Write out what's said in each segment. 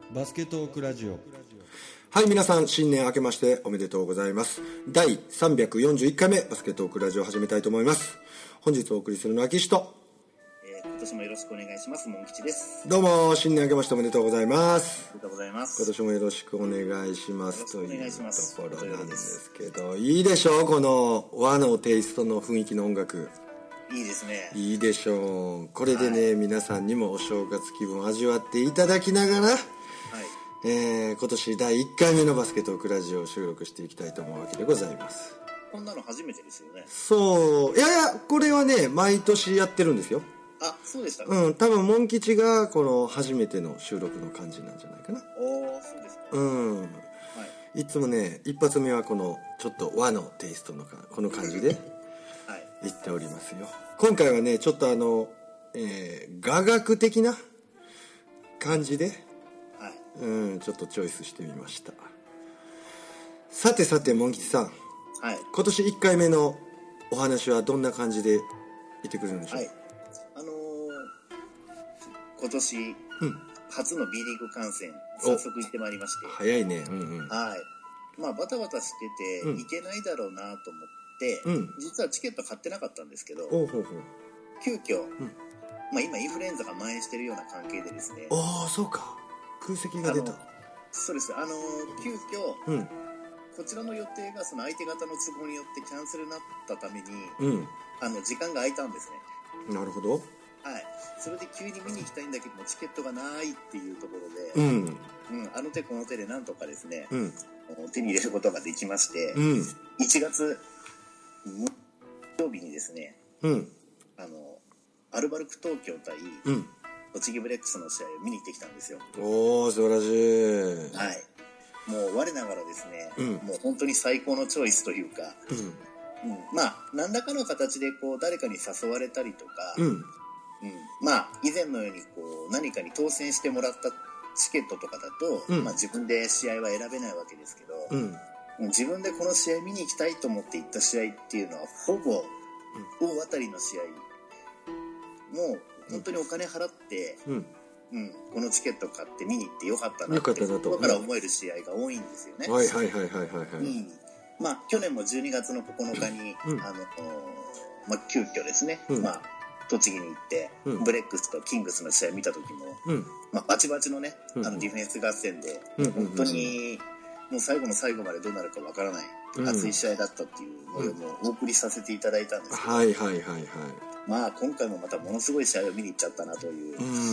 バスケトークラジオ。 はい、皆さん新年明けましておめでとうございます。第341回目バスケトークラジオを始めたいと思います。本日お送りするのは岸と、 今年もよろしくお願いします。モン吉です。 どうも新年明けましておめでとうございます。 ありがとうございます。 今年もよろしくお願いしますというところなんですけど、いいでしょう、この和のテイストの雰囲気の音楽。 いいですね。 いいでしょう。これでね、皆さんにもお正月気分を味わっていただきながら、今年第1回目のバスケトークラジオを収録していきたいと思うわけでございます。 こんなの初めてですよね。 そう、いやこれはね毎年やってるんですよ。 あ、そうでしたか。 多分モン吉がこの初めての収録の感じなんじゃないかな。 おー、そうですか。 いつもね一発目はこのちょっと和のテイストのこの感じで言っておりますよ。今回はねちょっと雅楽的な感じでちょっとチョイスしてみました。さてモン吉さん、今年1回目のお話はどんな感じで言ってくれるんでしょう。 今年、初の B リーグ観戦早速行ってまいりまして。 早いね。 まあバタバタしてて行けないだろうなと思って、実はチケット買ってなかったんですけど、急遽、今インフルエンザが蔓延してるような関係でですね。 そうか、空席が出た。 そうです。急遽、こちらの予定がその相手方の都合によってキャンセルになったために、時間が空いたんですね。 なるほど。 それで急に見に行きたいんだけどもチケットがないっていうところで、あの手この手でなんとかですね、手に入れることができまして、1月木曜日にですね、アルバルク東京対、栃木ブレックスの試合を見に行ってきたんですよ。 素晴らしい。 もう我ながらですね、もう本当に最高のチョイスというか、まあ何らかの形でこう誰かに誘われたりとか、まあ以前のようにこう何かに当選してもらったチケットとかだと、自分で試合は選べないわけですけど、自分でこの試合見に行きたいと思って行った試合っていうのはほぼ大当たりの試合、もう本当にお金払って、このチケット買って見に行ってよかったなって心から思える試合が多いんですよね。まあ去年も12月の9日に、急遽ですね、栃木に行って、ブレックスとキングスの試合見た時も、バチバチのね、ディフェンス合戦で、本当にもう最後の最後までどうなるかわからない、熱い試合だったっていう模様もお送りさせていただいたんですけど、まあ今回もまたものすごい試合を見に行っちゃったなという。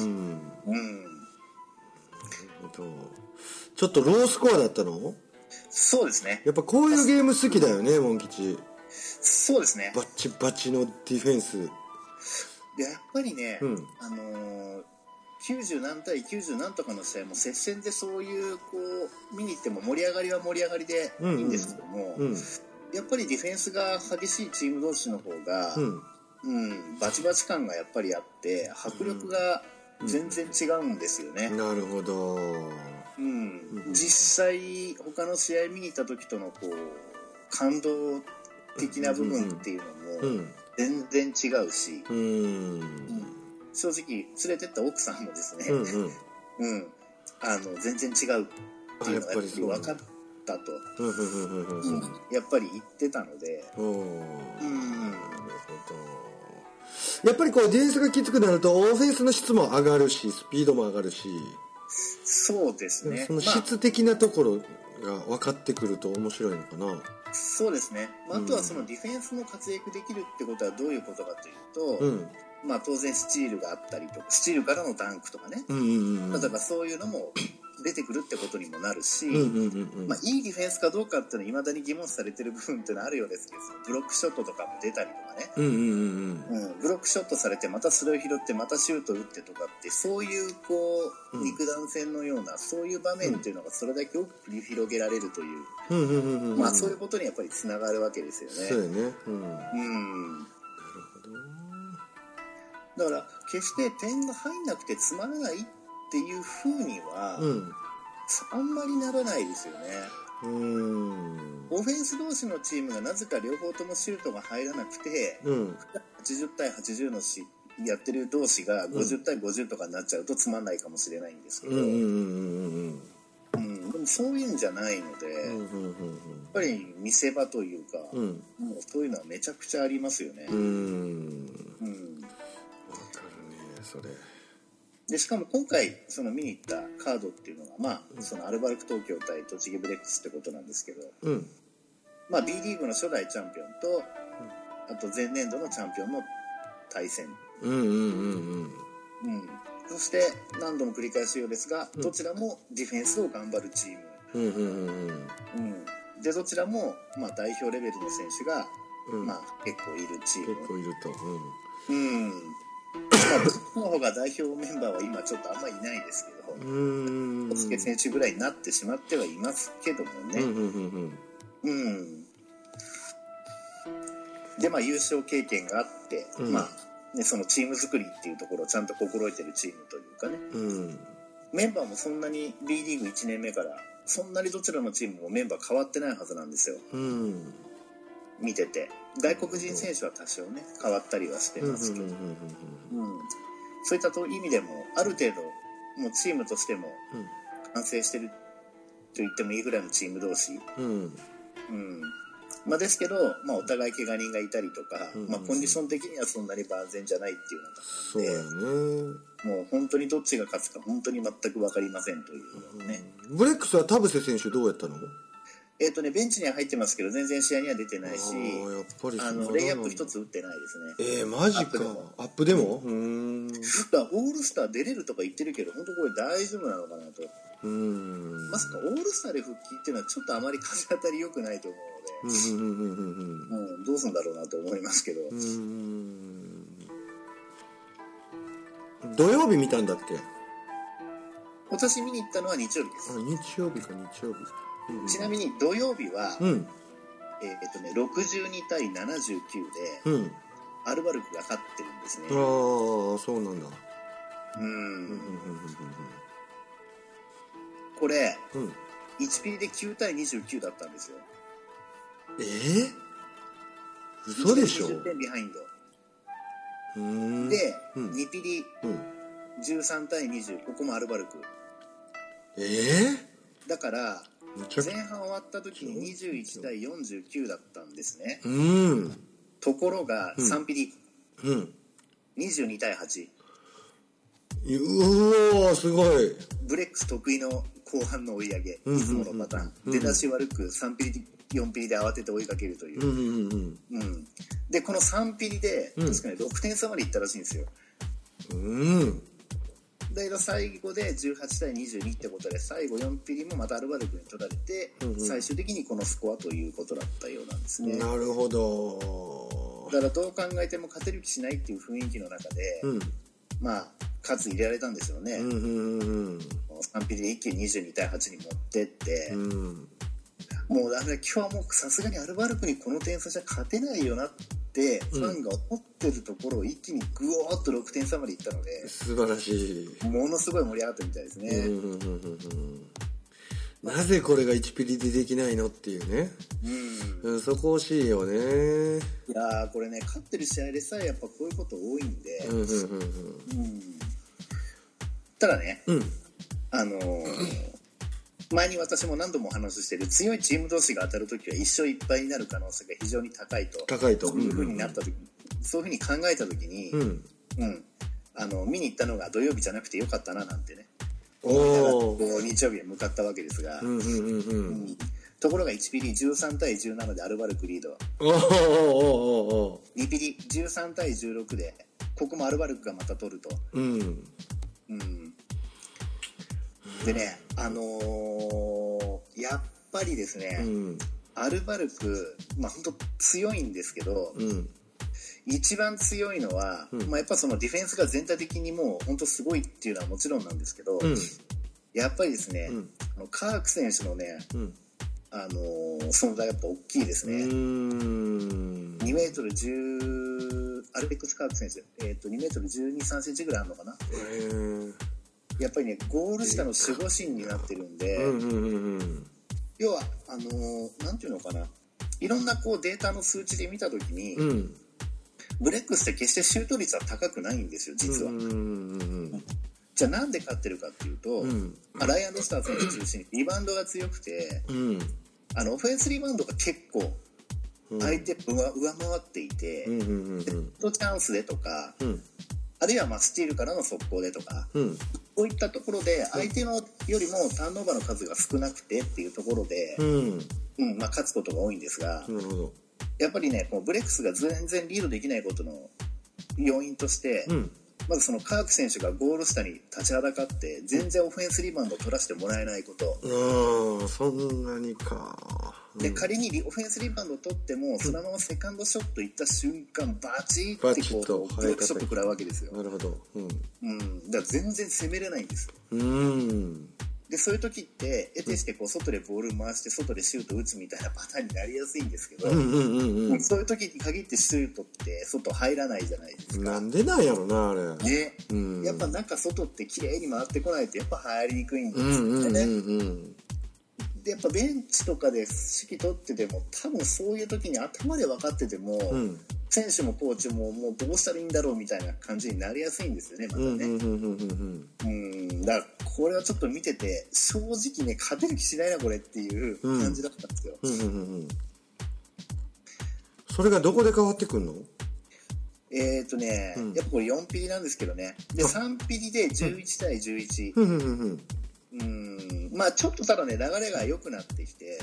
ちょっとロースコアだったの？ そうですね。 やっぱこういうゲーム好きだよね、モン吉。 そうですね。 バッチバチのディフェンスで、やっぱりね、90何対90何とかの試合も接戦でそういうこう見に行っても盛り上がりは盛り上がりでいいんですけども、やっぱりディフェンスが激しいチーム同士の方が、バチバチ感がやっぱりあって迫力が全然違うんですよね。 なるほど。 実際他の試合見に行った時とのこう感動的な部分っていうのも全然違うし、正直連れてった奥さんもですね、全然違うっていうのがやっぱり分かったと、やっぱり言ってたので、なるほど。 やっぱりこうディフェンスがきつくなるとオフェンスの質も上がるしスピードも上がるし、 そうですね、 その質的なところが分かってくると面白いのかな。 そうですね、あとはそのディフェンスの活躍できるってことはどういうことかというと、当然スチールがあったりとかスチールからのダンクとかね、例えばそういうのも出てくるってことにもなるし、いいディフェンスかどうかっていうのは未だに疑問視されてる部分っていうのはあるようですけど、ブロックショットとかも出たりとかね、ブロックショットされてまたそれを拾ってまたシュート打ってとかって、そういうこう肉弾戦のようなそういう場面っていうのがそれだけ多く繰り広げられるという、そういうことにやっぱりつながるわけですよね。 そうよね。 だから決して点が入んなくてつまらないっていう風には、あんまりならないですよね。オフェンス同士のチームがなぜか両方ともシュートが入らなくて、80対80のやってる同士が50対50とかになっちゃうとつまんないかもしれないんですけど、でもそういうんじゃないので、やっぱり見せ場というか、もうそういうのはめちゃくちゃありますよね。わかるね、 それ。 でしかも今回その見に行ったカードっていうのが、そのアルバルク東京対栃木ブレックスってことなんですけど、B リーグの初代チャンピオンと、あと前年度のチャンピオンの対戦、そして何度も繰り返すようですが、どちらもディフェンスを頑張るチーム、でどちらも代表レベルの選手が、結構いるチーム、 結構いると、 僕の方が代表メンバーは今ちょっとあんまりいないですけど、小助選手ぐらいになってしまってはいますけどもね、で優勝経験があって、そのチーム作りっていうところをちゃんと心得てるチームというかね、メンバーもそんなに B リーグ1年目からそんなにどちらのチームもメンバー変わってないはずなんですよ、見てて。外国人選手は多少ね変わったりはしてますけど、そういった意味でもある程度もうチームとしても完成してると言ってもいいぐらいのチーム同士、ですけど、お互い怪我人がいたりとか、コンディション的にはそんなに万全じゃないっていうのがあって、もう本当にどっちが勝つか本当に全く分かりませんというのね。 ブレックスは田臥選手どうやったの？ ベンチには入ってますけど全然試合には出てないし、レイアップ一つ打ってないですね。 マジか。アップでも？ オールスター出れるとか言ってるけど本当これ大丈夫なのかなと。まさかオールスターで復帰っていうのはちょっとあまり風当たり良くないと思うので、どうするんだろうなと思いますけど。 土曜日見たんだっけ？ 私見に行ったのは日曜日です。 日曜日か。 ちなみに土曜日は、62対79で、アルバルクが勝ってるんですね。 そうなんだ。 これ、1ピリで9対29だったんですよ。 嘘でしょ。 20点ビハインド。で、2ピリ、13対20、ここもアルバルク。だから、前半終わった時に21対49だったんですね。ところが3ピリ、22対8。 うわすごい。 ブレックス得意の後半の追い上げ、いつものパターン、出だし悪く3ピリ4ピリで慌てて追いかけるという、でこの3ピリで確かに6点差までいったらしいんですよ。だけど最後で18対22ってことで最後4ピリもまたアルバルクに取られて、最終的にこのスコアということだったようなんですね。 なるほど。 だからどう考えても勝てる気しないっていう雰囲気の中で、数入れられたんですよね。3ピリで一気に22対8に持ってって、もうだから今日はもうさすがにアルバルクにこの点差じゃ勝てないよなってファンが思ってるところを一気にグオーっと6点差までいったので、 素晴らしい。ものすごい盛り上がったみたいですね。 なぜこれが1ピリでできないのっていうね、そこ惜しいよね。 いやこれね、勝ってる試合でさえやっぱこういうこと多いんで、ただね、前に私も何度もお話ししている強いチーム同士が当たるときは1勝1敗になる可能性が非常に高いとそういう風になった時に、そういう風に考えたときに、見に行ったのが土曜日じゃなくてよかったななんてね、日曜日へ向かったわけですが、ところが1ピリ13対17でアルバルクリード、2ピリ13対16でここもアルバルクがまた取ると、でね、やっぱりですね、アルバルク、本当強いんですけど、一番強いのは、やっぱそのディフェンスが全体的にもう本当すごいっていうのはもちろんなんですけど、やっぱりですね、カーク選手のね、存在やっぱ大きいですね。2メートル10、アルベックス・カーク選手、2メートル12、3センチぐらいあるのかな。やっぱりね、ゴール下の守護神になってるんで、要はなんていうのかな、いろんなこうデータの数値で見たときに、 ブレックスって決してシュート率は高くないんですよ実は。じゃあなんで勝ってるかっていうと、ライアン・ロスター選手中心にリバウンドが強くて、オフェンスリバウンドが結構相手上回っていて、チャンスでとか、あるいはスチールからの速攻でとか、こういったところで相手のよりもターンオーバーの数が少なくてっていうところで、勝つことが多いんですが、やっぱりねこのブレックスが全然リードできないことの要因として、まずそのカーク選手がゴール下に立ちはだかって全然オフェンスリバウンドを取らせてもらえないこと。 そんなにか。 で仮にオフェンスリバウンドを取ってもそのままセカンドショット行った瞬間バチッてこうブレックショット食らうわけですよ。 なるほど。 だから全然攻めれないんですよ。でそういう時って得てしてこう外でボール回して外でシュート打つみたいなパターンになりやすいんですけど、そういう時に限ってシュートって外入らないじゃないですか。 なんでなんやろなあれね、やっぱ中外って綺麗に回ってこないとやっぱ入りにくいんですよね。でやっぱベンチとかで指揮取ってても多分そういう時に頭で分かってても、選手もコーチももうどうしたらいいんだろうみたいな感じになりやすいんですよねまたね。だからこれはちょっと見てて正直ね勝てる気しないなこれっていう感じだったんですよ。 それがどこで変わってくんの？ やっぱこれ4ピリなんですけどね。で3ピリで11対11。ちょっとただね流れが良くなってきて、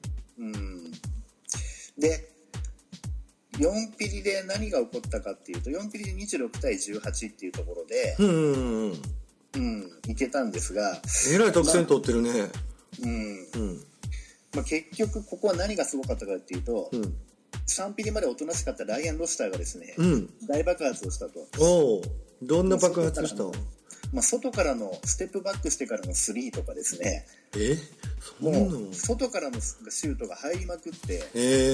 で4ピリで何が起こったかっていうと4ピリで26対18っていうところでいけたんですが、 えらい得点取ってるね。 結局ここは何がすごかったかっていうと、3ピリまでおとなしかったライアン・ロスターがですね、大爆発をしたと。 どんな爆発したの？ 外からのステップバックしてからのスリーとかですね、もう外からのシュートが入りまくって、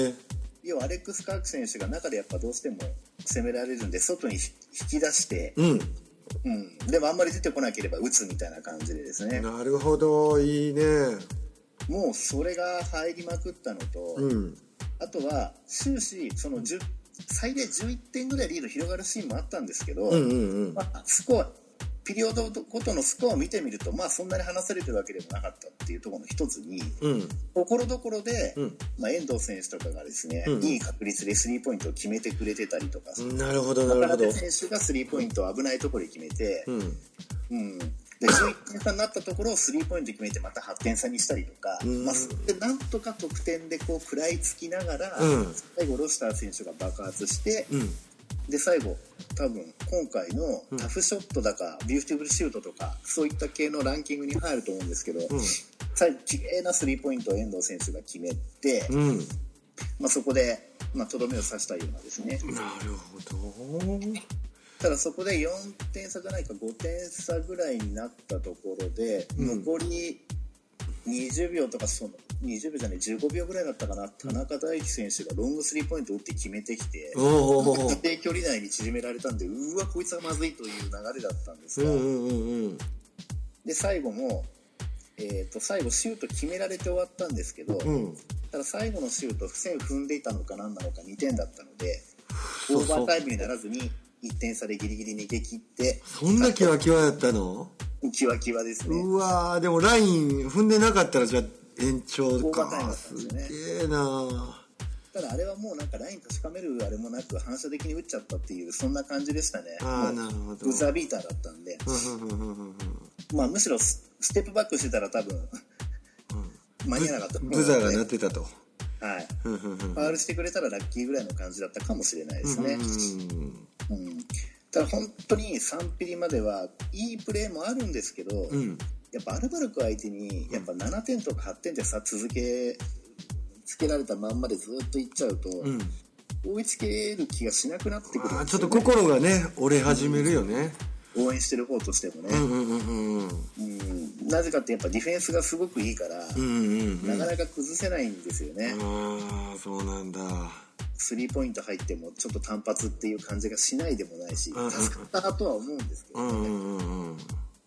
要はアレックス・カーク選手が中でやっぱどうしても攻められるんで外に引き出して、でもあんまり出てこなければ打つみたいな感じでですね。 なるほど、いいね。 もうそれが入りまくったのと、あとは終始その最大11点ぐらいリード広がるシーンもあったんですけど、スコアピリオドごとのスコアを見てみるとそんなに離されてるわけでもなかったっていうところの一つに、ところどころで、遠藤選手とかがですね、いい確率でスリーポイントを決めてくれてたりとか、 なるほどなるほど。 渡辺選手がスリーポイントを危ないところで決めて、で11点差になったところをスリーポイント決めてまた8点差にしたりとか、でなんとか得点でこう食らいつきながら、最後ロスター選手が爆発して、で最後多分今回のタフショットだか、ビューティフルシュートとかそういった系のランキングに入ると思うんですけど、最後綺麗なスリーポイントを遠藤選手が決めて、そこでとどめを刺したようなですね。 なるほど。 ただそこで4点差じゃないか5点差ぐらいになったところで、残り20秒とか20秒じゃない15秒ぐらいだったかな、田中大輝選手がロングスリーポイントを打って決めてきて、一定距離内に縮められたんで、うわこいつはまずいという流れだったんですが、で最後も、最後シュート決められて終わったんですけど、ただ最後のシュート線踏んでいたのか何なのか2点だったのでオーバータイムにならずに1点差でギリギリ逃げ切って、 そんなキワキワやったの？ キワキワですね。 うわー、でもライン踏んでなかったらじゃあ延長か。 オーバータイムだったんですよね。 すげえな。 ただあれはもうなんかライン確かめるあれもなく反射的に打っちゃったっていうそんな感じでしたね。 なるほど。 ブザービーターだったんで、むしろステップバックしてたら多分間に合わなかった。 ブザーが鳴ってたと。 はい。ファウルしてくれたらラッキーぐらいの感じだったかもしれないですね。ただ本当に3ピリまではいいプレーもあるんですけど、やっぱアルバルク相手にやっぱ7点とか8点で続けつけられたまんまでずっといっちゃうと、追いつける気がしなくなってくるんですよね。 ちょっと心がね折れ始めるよね。 応援してる方としてもね。なぜかってやっぱディフェンスがすごくいいから、なかなか崩せないんですよね。 そうなんだ。 スリーポイント入ってもちょっと単発っていう感じがしないでもないし、助かったとは思うんですけどね。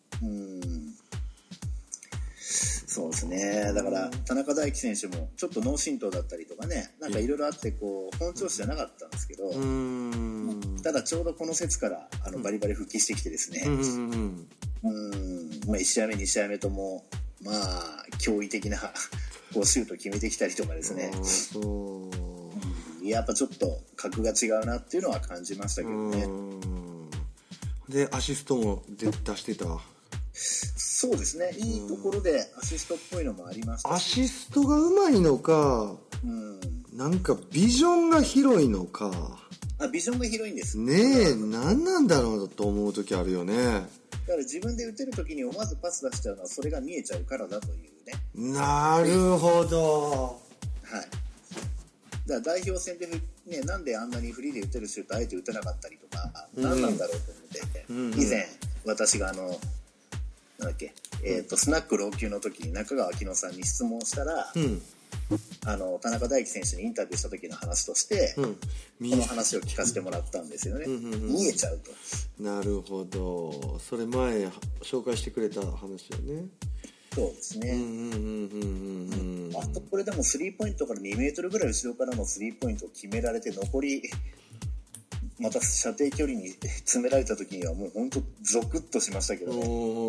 そうですね。だから田中大輝選手もちょっと脳震盪だったりとかね、なんかいろいろあってこう本調子じゃなかったんですけど、 ただちょうどこの節からバリバリ復帰してきてですね、1試合目2試合目ともまあ驚異的なこうシュート決めてきたりとかですね、やっぱちょっと格が違うなっていうのは感じましたけどね。 でアシストも出してた。 そうですね、いいところでアシストっぽいのもありましたし、 アシストがうまいのか、なんかビジョンが広いのか。 ビジョンが広いんですねえ、何なんだろうと思う時あるよね。だから自分で打てる時に思わずパス出しちゃうのはそれが見えちゃうからだというね。 なるほど。 はい。だから代表戦で、ね、なんであんなにフリーで打てるシュートあえて打てなかったりとか、何なんだろうと思って、以前私がなんだっけ、スナック老朽の時に中川明乃さんに質問したら、田中大輝選手にインタビューした時の話として、この話を聞かせてもらったんですよね。見えちゃうと。 なるほど。それ前紹介してくれた話よね。 そうですね。あとこれでもスリーポイントから2メートルぐらい後ろからのスリーポイントを決められて、残りまた射程距離に詰められた時にはもう本当ゾクッとしましたけどね。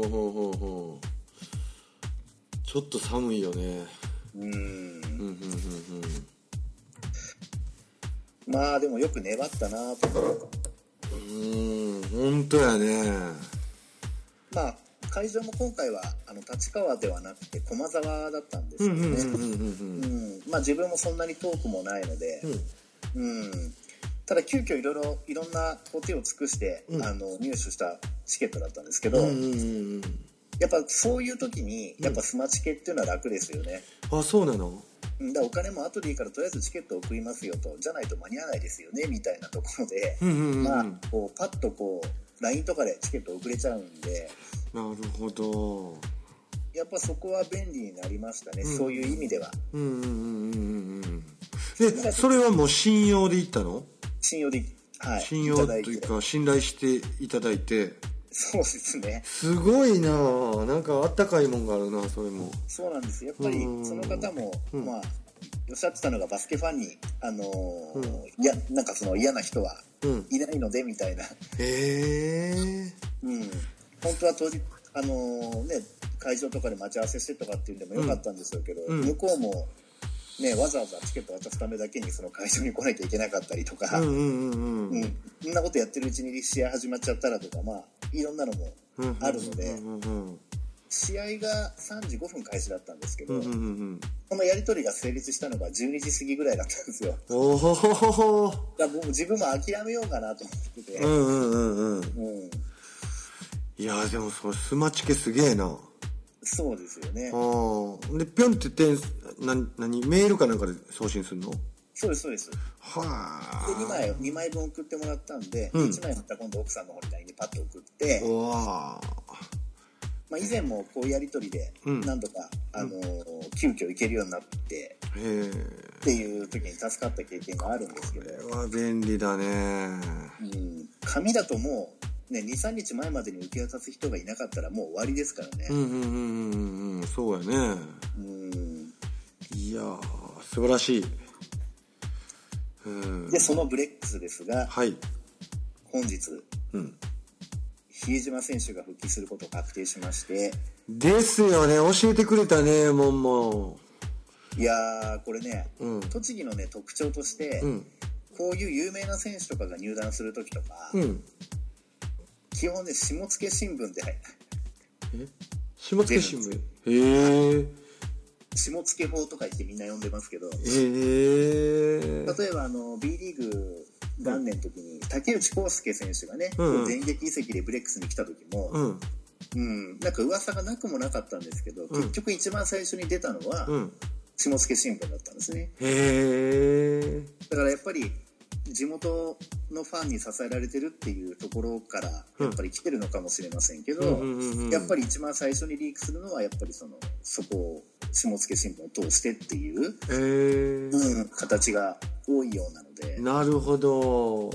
ちょっと寒いよね。 まあでもよく粘ったなと思う。 本当やね。 まあ会場も今回は立川ではなくて駒沢だったんですよね。まあ自分もそんなに遠くもないので、ただ急遽いろんな手を尽くして、入手したチケットだったんですけど、やっぱそういう時にやっぱスマチケっていうのは楽ですよね。 あ、そうなの？ だからお金も後でいいからとりあえずチケットを送りますよと、じゃないと間に合わないですよねみたいなところで、まあこうパッとこう LINE とかでチケット送れちゃうんで。 なるほど。 やっぱそこは便利になりましたね、そういう意味では。 でそれはもう信用で行ったの？ 信用で、はい、 信用というか信頼していただいて。 そうですね。 すごいな、なんかあったかいもんがあるな、それも。 そうなんですやっぱりその方も、まあおっしゃってたのがバスケファンになんかその嫌な人はいないのでみたいな。本当は当時会場とかで待ち合わせしてとかっていうのもよかったんでしょうけど、向こうもね、わざわざチケット渡すためだけにその会場に来なきゃいけなかったりとか、そんなことやってるうちに試合始まっちゃったらとか、まあいろんなのもあるので、試合が3時5分開始だったんですけど、このやり取りが成立したのが12時過ぎぐらいだったんですよ。だからもう自分も諦めようかなと思ってて。 いやでもそのスマチケすげえな。 そうですよね。 でピョンって何メールかなんかで送信するの？ そうですそうです。 はあ。 で2枚分送ってもらったんで、1枚また今度奥さんの方に LINE にパッと送って、まあ、以前もこういうやり取りで何度か、急遽行けるようになってっていう時に助かった経験があるんですけど。 これは便利だね。 紙だともうね、2,3 日前までに受け渡す人がいなかったらもう終わりですからね。 そうやね。いや素晴らしい。 でそのブレックスですが、本日、比江島選手が復帰することが確定しまして。 ですよね、教えてくれたね、もう。いやーこれね、栃木のね特徴として、こういう有名な選手とかが入団する時とか、基本ね下野新聞で下野新聞下野法とか言ってみんな呼んでますけど、例えばB リーグ元年の時に竹内康介選手がね、電撃移籍でブレックスに来た時も、なんか噂がなくもなかったんですけど、結局一番最初に出たのは、下野新聞だったんですね。だからやっぱり地元のファンに支えられてるっていうところからやっぱり来てるのかもしれませんけど、やっぱり一番最初にリークするのはやっぱりそこを下野新聞を通してっていう、形が多いようなので。 なるほど。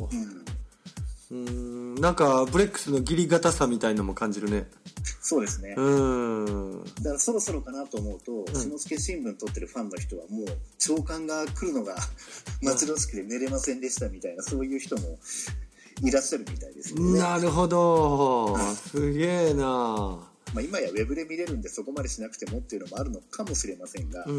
なんかブレックスの義理堅さみたいのも感じるね。 そうですね。だからそろそろかなと思うと、下野新聞撮ってるファンの人はもう長官が来るのが待ち遠しくて寝れませんでしたみたいな、そういう人もいらっしゃるみたいですよね。 なるほど、すげえな。 まあ、今やウェブで見れるんでそこまでしなくてもっていうのもあるのかもしれませんが、で、ウ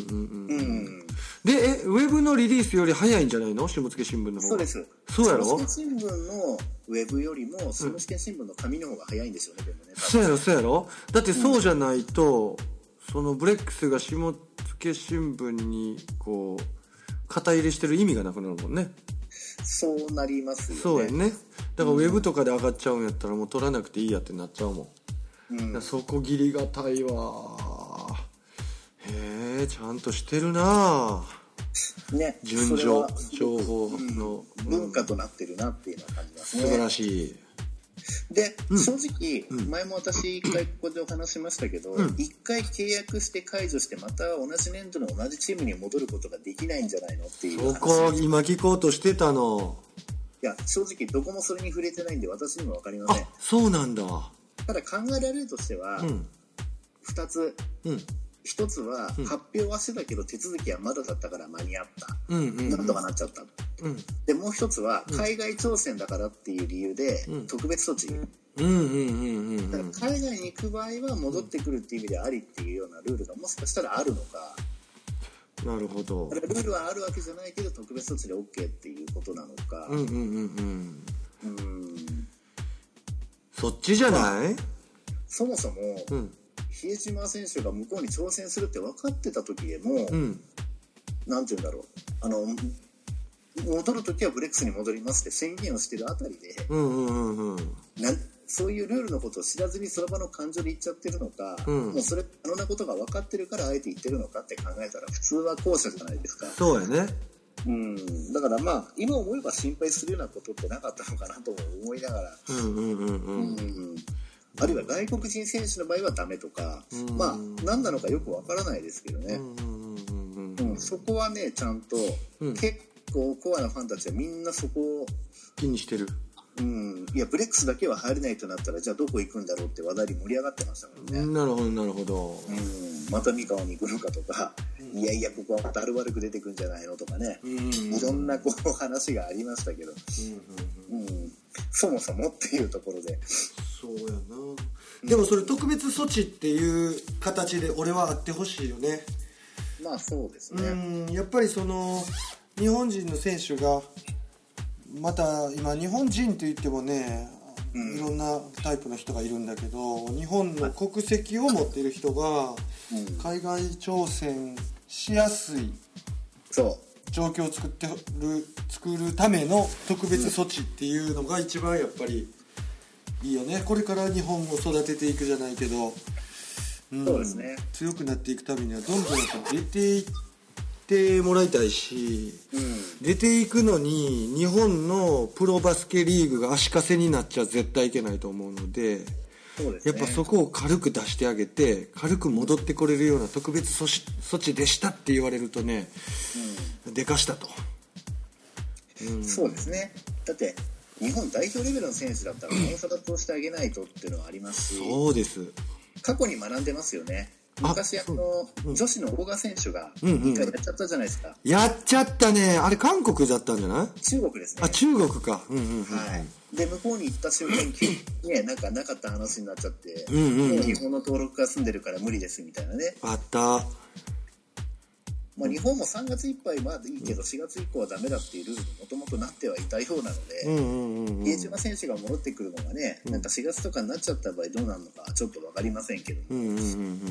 ェブのリリースより早いんじゃないの、下野新聞の方が。 そうです。 そうやろ。 下野新聞のウェブよりも下野新聞の紙の方が早いんですよね、でもね。 そうやろそうやろ。だってそうじゃないと、そのブレックスが下野新聞にこう肩入れしてる意味がなくなるもんね。 そうなりますよね。 そうやね。だからウェブとかで上がっちゃうんやったらもう取らなくていいやってなっちゃうもん。そこ切りがたいわ。へえ、ちゃんとしてるなね。 順序情報の、 文化となってるなっていうのは感じますね。 素晴らしい。 で、正直、前も私一回ここでお話しましたけど、一回契約して解除してまた同じ年度の同じチームに戻ることができないんじゃないのっていう話。 そこ今聞こうとしてたの。 いや、正直どこもそれに触れてないんで私にも分かりません。 あ、そうなんだ。 ただ考えられるとしては、2つ、1つは、発表はしてたけど手続きはまだだったから間に合った、なんとかなっちゃった、でもう1つは海外挑戦だからっていう理由で、特別措置、だから海外に行く場合は戻ってくるっていう意味でありっていうようなルールがもしかしたらあるのか。 なるほど。 ルールはあるわけじゃないけど特別措置で OK っていうことなのか。 そっちじゃない？ そもそも、比江島選手が向こうに挑戦するって分かってた時でも、なんて言うんだろう、戻る時はブレックスに戻りますって宣言をしてるあたりで、そういうルールのことを知らずにその場の感情で言っちゃってるのか、もうそれ可能なことが分かってるからあえて言ってるのかって考えたら普通は後者じゃないですか。 そうやね。 だからまあ今思えば心配するようなことってなかったのかなと思いながら、あるいは外国人選手の場合はダメとか、まあ何なのかよくわからないですけどね、そこはねちゃんと、結構コアなファンたちはみんなそこを気にしてる。 いやブレックスだけは入れないとなったらじゃあどこ行くんだろうって話題に盛り上がってましたからね。 なるほどなるほど。 また三河に行くのかとか、いやいやここはまた悪く出てくんじゃないのとかね、いろんなこう話がありましたけど、そもそもっていうところで。 そうやな。でもそれ特別措置っていう形で俺はあってほしいよね。 まあそうですね。 やっぱりその日本人の選手がまた今日本人といってもね、いろんなタイプの人がいるんだけど、日本の国籍を持っている人が海外挑戦しやすい状況を作るための特別措置っていうのが一番やっぱりいいよね。これから日本を育てていくじゃないけど、 そうですね、 強くなっていくためにはどんどん出ていってもらいたいし、出ていくのに日本のプロバスケリーグが足かせになっちゃ絶対いけないと思うので、やっぱそこを軽く出してあげて軽く戻ってこれるような特別措置でしたって言われるとね、でかしたと、 そうですね。だって日本代表レベルの選手だったらなおさら通してあげないとっていうのはありますし、 そうです。 過去に学んでますよね。昔女子の大賀選手が一回やっちゃったじゃないですか。 やっちゃったね。あれ韓国だったんじゃない？ 中国ですね。 あ、中国か。 で向こうに行った瞬間にね、なんかなかった話になっちゃって、もう日本の登録が済んでるから無理ですみたいなね。 あった。 まあ、日本も3月いっぱいまでいいけど4月以降はダメだっていうルールにもともとなってはいたようなので、比江島選手が戻ってくるのがね、なんか4月とかになっちゃった場合どうなるのかちょっと分かりませんけど、なる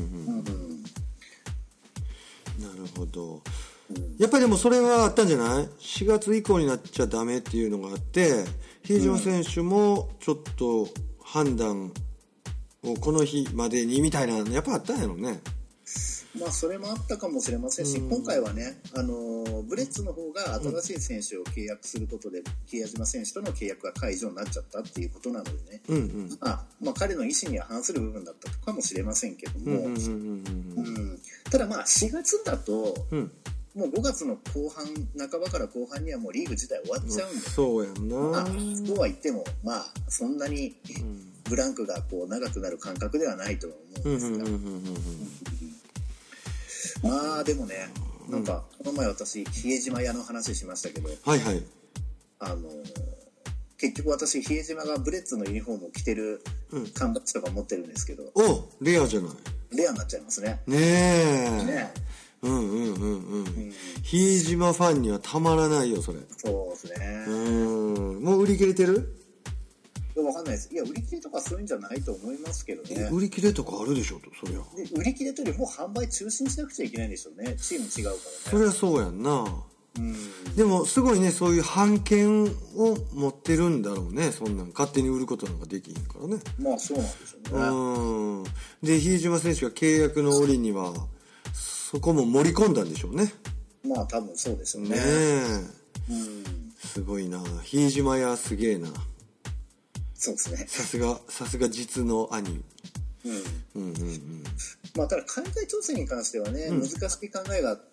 ほど。やっぱりでもそれはあったんじゃない？ 4 月以降になっちゃダメっていうのがあって、比江島選手もちょっと判断をこの日までにみたいなのやっぱあったんやろうね。 まあそれもあったかもしれませんし、今回はね、ブレッツの方が新しい選手を契約することで、比江島選手との契約が解除になっちゃったっていうことなのでね、まあ彼の意思には反する部分だったかもしれませんけども、ただまあ4月だと、もう5月の後半半ばから後半にはもうリーグ自体終わっちゃうんで、 そうやんな。 まあそうは言ってもまあそんなにブランクがこう長くなる感覚ではないとは思うんですが、まあでもね、なんかこの前私比江島屋の話しましたけど、 結局私比江島がブレッツのユニフォームを着てる缶バッジとか持ってるんですけど、 おレアじゃない。 レアになっちゃいますね。 ねえ。ねえ。比江島ファンにはたまらないよそれ。 そうですね。 もう売り切れてる？ わかんないです。いや売り切れとかそういうんじゃないと思いますけどね。 売り切れとかあるでしょとそりゃ。 売り切れというよりもう販売中止にしなくちゃいけないんでしょうね。チーム違うからね。 そりゃそうやんな。でもすごいね、そういう版権を持ってるんだろうね。そんなん勝手に売ることなんかできへんからね。 まあそうなんでしょうね。 で比江島選手が契約の折にはそこも盛り込んだんでしょうね。 まあ多分そうですよね。 すごいな。比江島やすげえな。 そうですね。 さすが実の兄。 まあただ海外挑戦に関してはね、難しい考えがあって、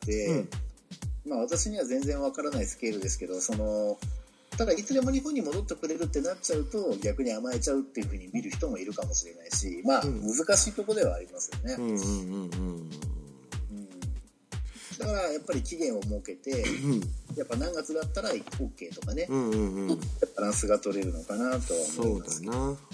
まあ私には全然わからないスケールですけど、ただいつでも日本に戻ってくれるってなっちゃうと逆に甘えちゃうっていうふうに見る人もいるかもしれないし、まあ難しいところではありますよね。だからやっぱり期限を設けて、やっぱ何月だったら OK とかね、バランスが取れるのかなとは思います。 そうだな。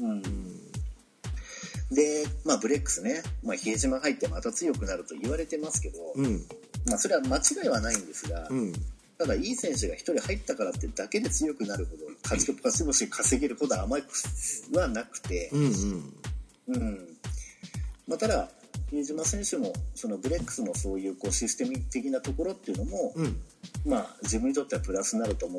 で、まあブレックスね、まあ比江島入ってまた強くなると言われてますけど、まあそれは間違いはないんですが、ただいい選手が1人入ったからってだけで強くなるほど勝ち星稼げるほど甘くはなくて、まあただ比江島選手もそのブレックスのそういうシステム的なところっていうのも、まあ自分にとってはプラスになると思って、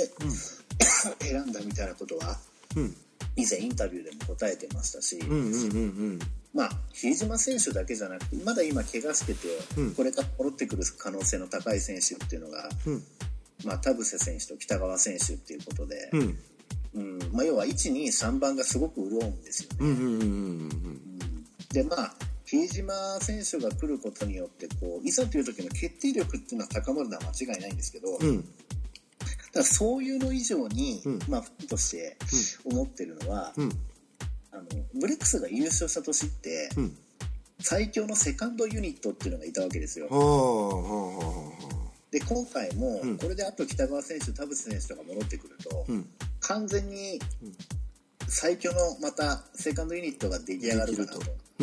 選んだみたいなことは、以前インタビューでも答えてましたし、まあ比江島選手だけじゃなくてまだ今怪我してて、これから戻ってくる可能性の高い選手っていうのが、まあ田臥選手と北川選手っていうことで、まあ要は 1,2,3 番がすごく潤うんですよね。でまあ比江島選手が来ることによっていざという時の決定力っていうのは高まるのは間違いないんですけど、ただそういうの以上に、まあファンとして思ってるのは、ブレックスが優勝した年って、最強のセカンドユニットっていうのがいたわけですよ。で今回もこれであと北川選手田臥選手とか戻ってくると、完全に最強のまたセカンドユニットが出来上がるかなと。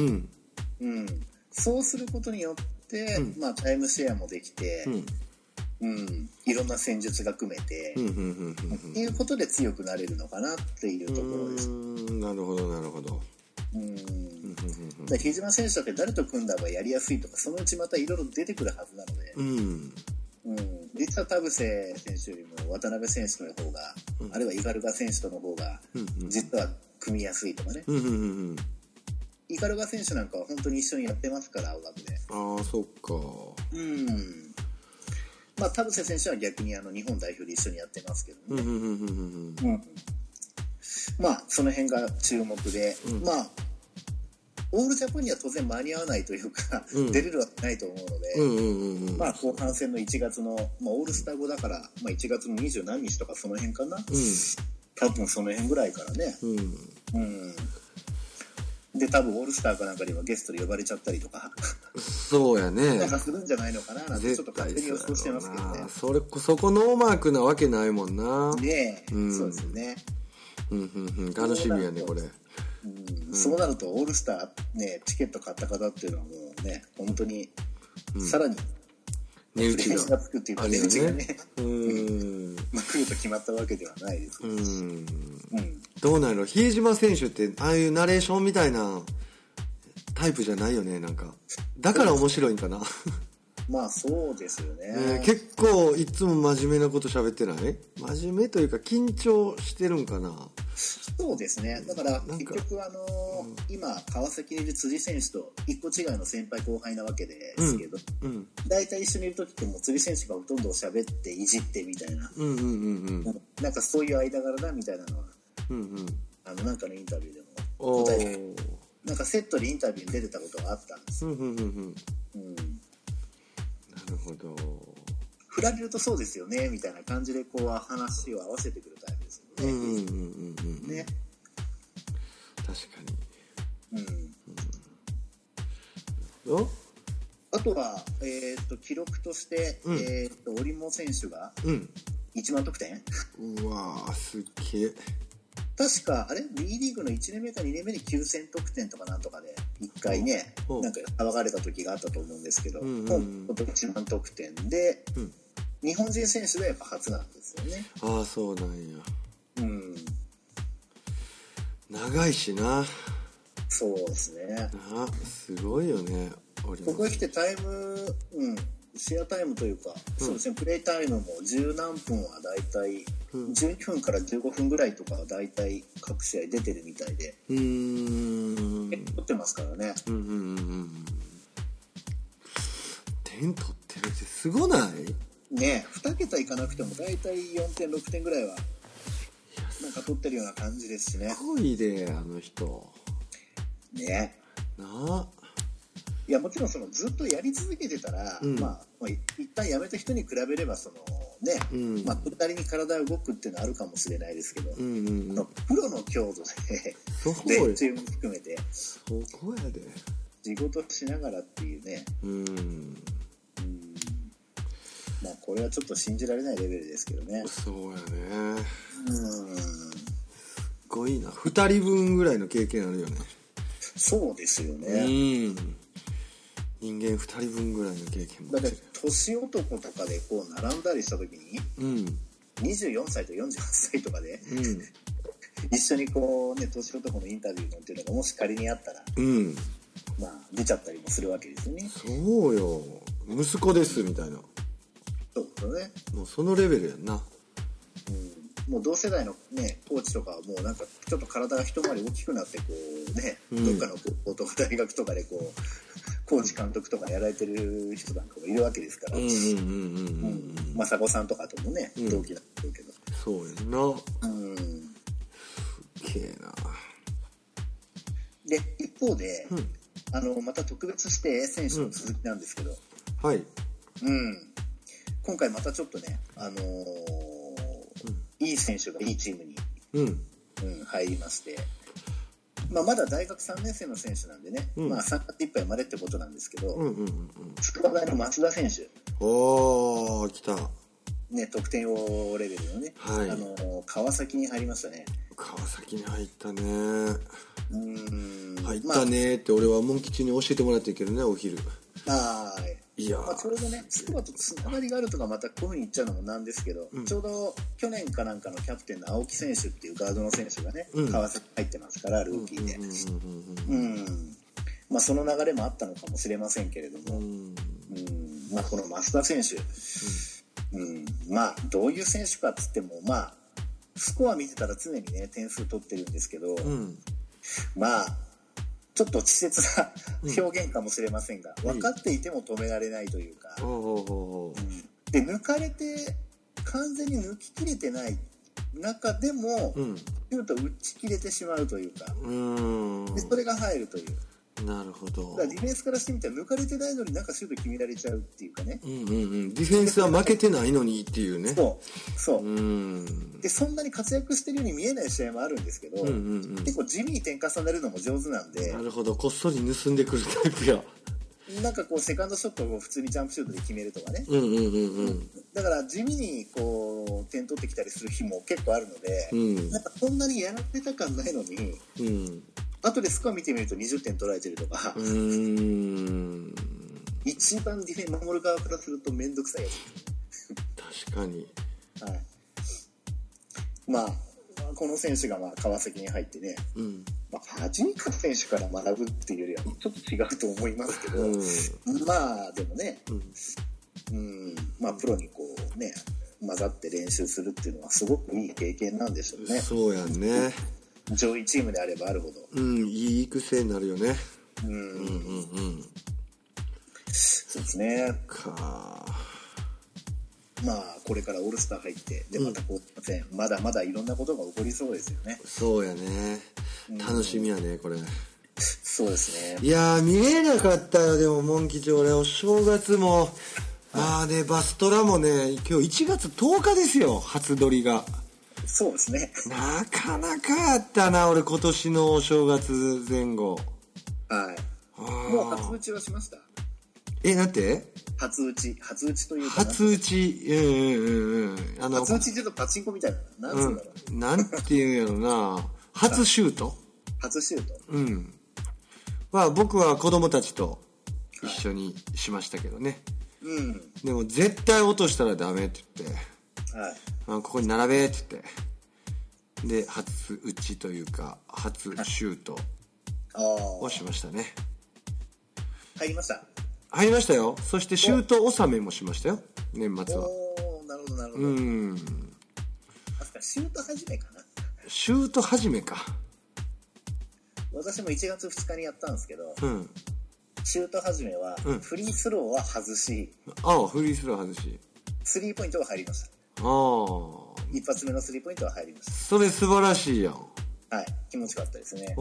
そうすることによって、まあタイムシェアもできて、いろんな戦術が組めて、っていうことで強くなれるのかなっていうところです。 なるほどなるほど。 比江島選手だって誰と組んだ方がやりやすいとかそのうちまたいろいろ出てくるはずなので、実は田臥選手よりも渡辺選手の方が、あるいはイガルガ選手との方が実は組みやすいとかね。イガルガ選手なんかは本当に一緒にやってますから青学で。 ああそっか。 まあ田臥選手は逆に日本代表で一緒にやってますけどね。まあその辺が注目で、まあオールジャパンには当然間に合わないというか、出れるわけないと思うので、まあ後半戦の1月の、まあ、オールスター後だから、まあ、1月の20何日とかその辺かな、多分その辺ぐらいからね、で多分オールスターかなんかにはゲストで呼ばれちゃったりとかそうやね、 なんかするんじゃないのかななんてちょっと勝手に予想してますけどね。 そこノーマークなわけないもんな。 ねえ、そうですよね。 楽しみやねこれ。 そうなるとオールスターねチケット買った方っていうのはもうね本当にさらに値打ちがつくっていうか値打ちがねまあ来ると決まったわけではないですけど、 どうなの比江島選手ってああいうナレーションみたいなタイプじゃないよね。なんかだから面白いんかなまあそうですよね。 結構いつも真面目なこと喋ってない？真面目というか緊張してるんかな。 そうですね。だから結局今川崎にいる辻選手と一個違いの先輩後輩なわけですけど、大体一緒にいる時ってもう辻選手がほとんど喋っていじってみたいな、なんかそういう間柄だみたいなのは、なんかのインタビューでも答えて、なんかセットでインタビューに出てたことがあったんです。 なるほど。 振られるとそうですよねみたいな感じで話を合わせてくるタイプですよね。ね。 確かに。 あとは記録として織茂選手が 1万得点。 うわーすっげえ。 確かあれ B リーグの1年目か2年目に9000得点とかなんとかで1回ね、なんか騒がれた時があったと思うんですけど、1万得点で、日本人選手でやっぱ初なんですよね。 ああそうなんや。長いしな。 そうですね。 すごいよね。 ここへ来てタイム、シェアタイムというか、そうですね、プレイタイムも10何分はだいたい12分から15分ぐらいとかはだいたい各試合出てるみたいで、点取ってますからね。 点取ってるってすごないね。2桁いかなくてもだいたい4点6点ぐらいはなんか取ってるような感じですしね。 すごいであの人ね。 なあ。 いやもちろんそのずっとやり続けてたら、まあ一旦やめた人に比べればそのね、まあそれなりに体が動くっていうのはあるかもしれないですけど、プロの強度で練習も含めてそこやで仕事しながらっていうね、まあこれはちょっと信じられないレベルですけどね。 そうやね。すごいな。2人分ぐらいの経験あるよね。 そうですよね。 人間2人分ぐらいの経験もだって年男とかでこう並んだりした時に、24歳と48歳とかで、一緒にこうね年男のインタビューなんていうのがもし仮にあったら、まあ出ちゃったりもするわけですよね。 そうよ。息子ですみたいな。 そうですね。 もうそのレベルやんな。 もう同世代のねコーチとかはもうなんかちょっと体が一回り大きくなってこうね、どっかの高校とか大学とかでこうコーチ監督とかやられてる人なんかもいるわけですから、雅子さんとかともね、同期なんだろうけど。 そうやな。すげえな。 で一方で、また特別指定選手の続きなんですけど、今回またちょっとねいい選手がいいチームに、入りまして、まあ、まだ大学3年生の選手なんでね、まあ3月いっぱいまでってことなんですけど、筑波大の松田選手、 来たね、得点王レベルのね、川崎に入りましたね。 川崎に入ったね。入ったねって俺はモン吉に教えてもらってるけどね、お昼。いやちょうどね筑波とつながりがあるとかまたこういうふうに言っちゃうのもなんですけど、ちょうど去年かなんかのキャプテンの青木選手っていうガードの選手がね、川崎入ってますからルーキーで、まあその流れもあったのかもしれませんけれども、まあこの増田選手、まあどういう選手かっつってもまあスコア見てたら常にね点数取ってるんですけど、まあちょっと稚拙な表現かもしれませんが、分かっていても止められないというか、で抜かれて完全に抜ききれてない中でも、シュート打ち切れてしまうというか、でそれが入るという。 なるほど。 だからディフェンスからしてみたら抜かれてないのになんかシュート決められちゃうっていうかね。 ディフェンスは負けてないのにっていうね。 そう。でそんなに活躍してるように見えない試合もあるんですけど、結構地味に点重ねるのも上手なんで。 なるほど、こっそり盗んでくるタイプや。 なんかこうセカンドショットを普通にジャンプシュートで決めるとかね。だから地味にこう点取ってきたりする日も結構あるので、なんかそんなにやられた感ないのに。後でスコア見てみると20点取られてるとか、一番ディフェン守る側からすると面倒くさいやつ。確かに。 まあこの選手がまあ川崎に入ってね、初めから選手から学ぶっていうよりはちょっと違うと思いますけど、まあでもね、まあプロにこうね混ざって練習するっていうのはすごくいい経験なんでしょうね。 そうやね。 上位チームであればあるほど、 いい育成になるよね。 そうですね。まあこれからオールスター入ってでまたこう、まだまだいろんなことが起こりそうですよね。 そうやね。楽しみやねこれ。 そうですね。 いや見れなかったよ。でもモン吉俺お正月もねバストラもね今日1月10日ですよ初撮りが。 そうですね。 なかなかやったな俺今年のお正月前後。 もう初打ちはしました？ なんて？ 初打ちというか、 初打ち、 初打ちって言うとパチンコみたいな、なんつうんだろう、 なんていうんやろな、初シュート。 初シュート。 まあ僕は子供たちと一緒にしましたけどね。でも絶対落としたらダメって言って、ここに並べって言って、で初打ちというか初シュートをしましたね。 入りましたよ。そしてシュート納めもしましたよ、年末は。 なるほどなるほど。シュート始めかな。 シュート始めか。 私も1月2日にやったんですけど、シュート始めは、フリースローは外し、 フリースロー外し、 スリーポイントは入りました。一発目のスリーポイントは入りました。 それ素晴らしいやん。 はい、気持ちよかったですね。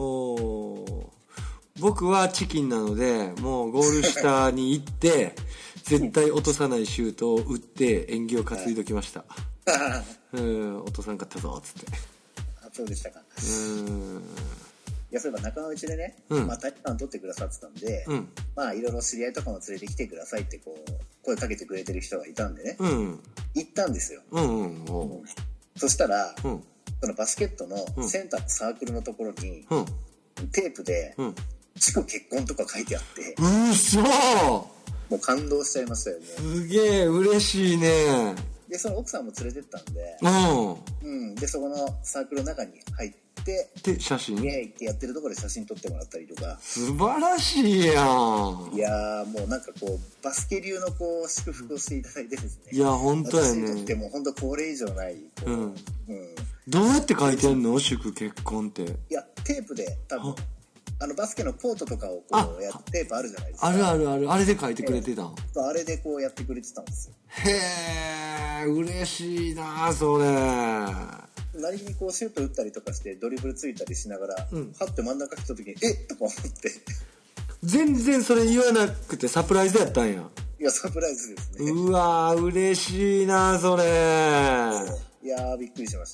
僕はチキンなので、もうゴール下に行って絶対落とさないシュートを打って縁起を担いどきました。落とさんかったぞっつって。 そうでしたか。いや、そういえば仲間内でね、体育館取ってくださってたんで、まあいろいろ知り合いとかも連れてきてくださいってこう声かけてくれてる人がいたんでね、行ったんですよ。そしたら、そのバスケットのセンターのサークルのところに、テープで祝結婚とか書いてあって、もう感動しちゃいましたよね。 すげえ嬉しいね。 でその奥さんも連れてったんで、でそこのサークルの中に入ってで写真イエーイってやってるところで写真撮ってもらったりとか。 素晴らしいやん。 いやもうなんかこうバスケ流のこう祝福をしていただいてですね。 いや本当やね。 私にとっても本当これ以上ないどうやって書いてんの祝結婚って。いやテープで多分バスケのコートとかをこうやってテープあるじゃないですか。 あるあれで書いてくれてたん。 あれでこうやってくれてたんですよ。 へえ嬉しいなそれ。 何気にこうシュート打ったりとかしてドリブルついたりしながら、パッて真ん中来た時にえっとか思って全然それ言わなくてサプライズやったんや。 いやサプライズですね。 うわ嬉しいなそれ。 いやびっくりしました。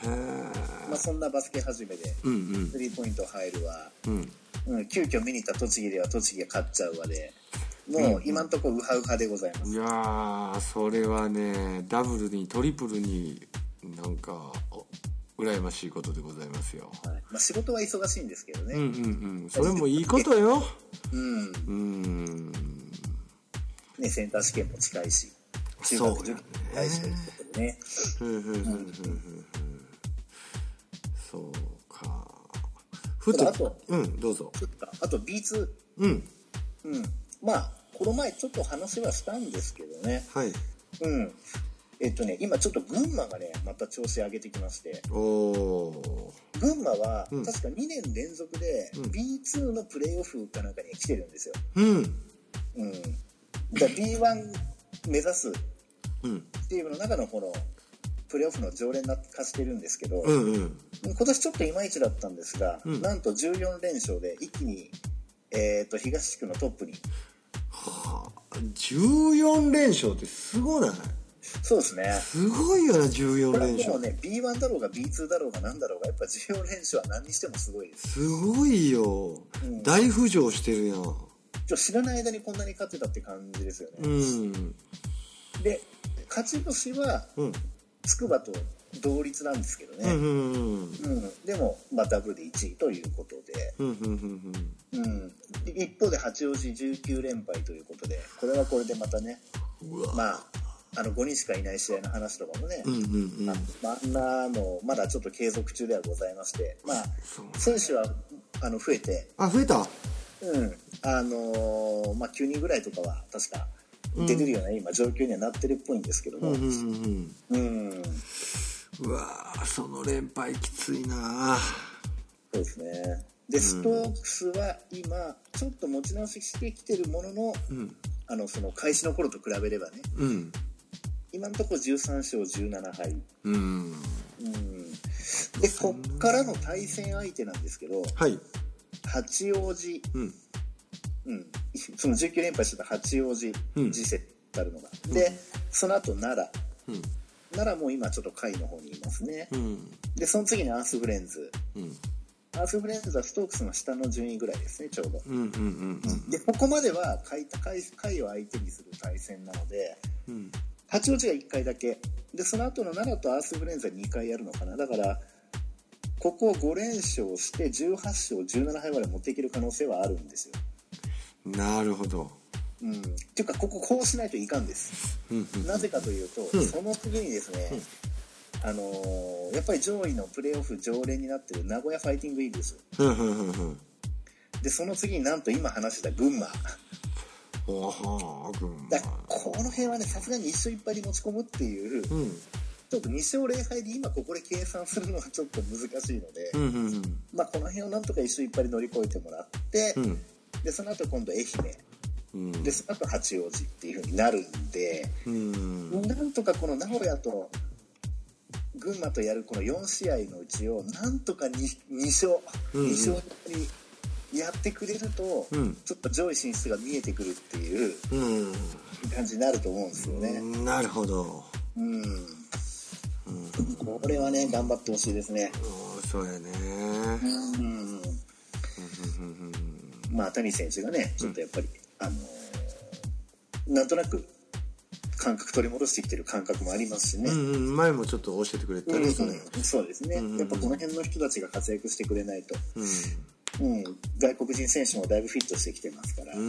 まあそんなバスケ始めでスリーポイント入るわ、急遽見に行った栃木では栃木が勝っちゃうわで、もう今んとこウハウハでございます。 いやそれはねダブルにトリプルになんか羨ましいことでございますよ。 まあ、仕事は忙しいんですけどね。 それもいいことよ。 ねセンター試験も近いし中学受験も近いしということでね。そうか。あとどうぞ。 あと B2。まあこの前ちょっと話はしたんですけどね。今ちょっと群馬がねまた調子上げてきまして、群馬は確か2年連続で B2 のプレーオフかなんかに来てるんですよ。だから B1 目指すチームの中のこのプレーオフの常連化してるんですけど、今年ちょっといまいちだったんですが、なんと14連勝で一気に、東地区のトップに。 14連勝ってすごない？ そうですね。 すごいよな14連勝。 これはもうね B1 だろうが B2 だろうが何だろうがやっぱ14連勝は何にしてもすごいです。 すごいよ、大浮上してるやん。 知らない間にこんなに勝ってたって感じですよね。で勝ち星は筑波と同率なんですけどね。でも、ダブルで1位ということで、一方で八王子19連敗ということで、これはこれでまたね、5人しかいない試合の話とかもね、あんなのまだちょっと継続中ではございまして、選手は増えて、 増えた。 9人ぐらいとかは確か出れるような今状況にはなってるっぽいんですけども、 うわその連敗きついな。 そうですね。でストークスは今ちょっと持ち直ししてきてるものの、その開始の頃と比べればね、今のところ13勝17敗、でこっからの対戦相手なんですけど、八王子、その19連敗してた八王子、次節ってあるのが、でその後奈良、奈良も今ちょっと下位の方にいますね。でその次にアースフレンズ、 アースフレンズはストークスの下の順位ぐらいですね、ちょうど。で、ここまでは下位を相手にする対戦なので、八王子が1回だけ。で、その後の奈良とアースフレンズは2回やるのかな。だから、ここを5連勝して18勝17敗まで持っていける可能性はあるんですよ。 なるほど。 っていうか、こうしないといかんです。なぜかというと、その次にですね、やっぱり上位のプレーオフ常連になってる名古屋ファイティングイーグルス。で、その次になんと今話した群馬。この辺はね、さすがに1勝1敗に持ち込むっていう、ちょっと2勝0敗で今ここで計算するのはちょっと難しいので、まあこの辺をなんとか1勝1敗で乗り越えてもらって、でその後今度愛媛、でその後八王子っていう風になるんで、なんとかこの名古屋と群馬とやるこの4試合のうちをなんとか 2勝にやってくれると、ちょっと上位進出が見えてくるっていう感じになると思うんですよね。 なるほど。 これはね頑張ってほしいですね。 そうやね。 まあ谷選手がねちょっとやっぱり、なんとなく感覚取り戻してきてる感覚もありますしね。 前もちょっと教えてくれたね。 そうですね。やっぱこの辺の人たちが活躍してくれないと。外国人選手もだいぶフィットしてきてますから。だ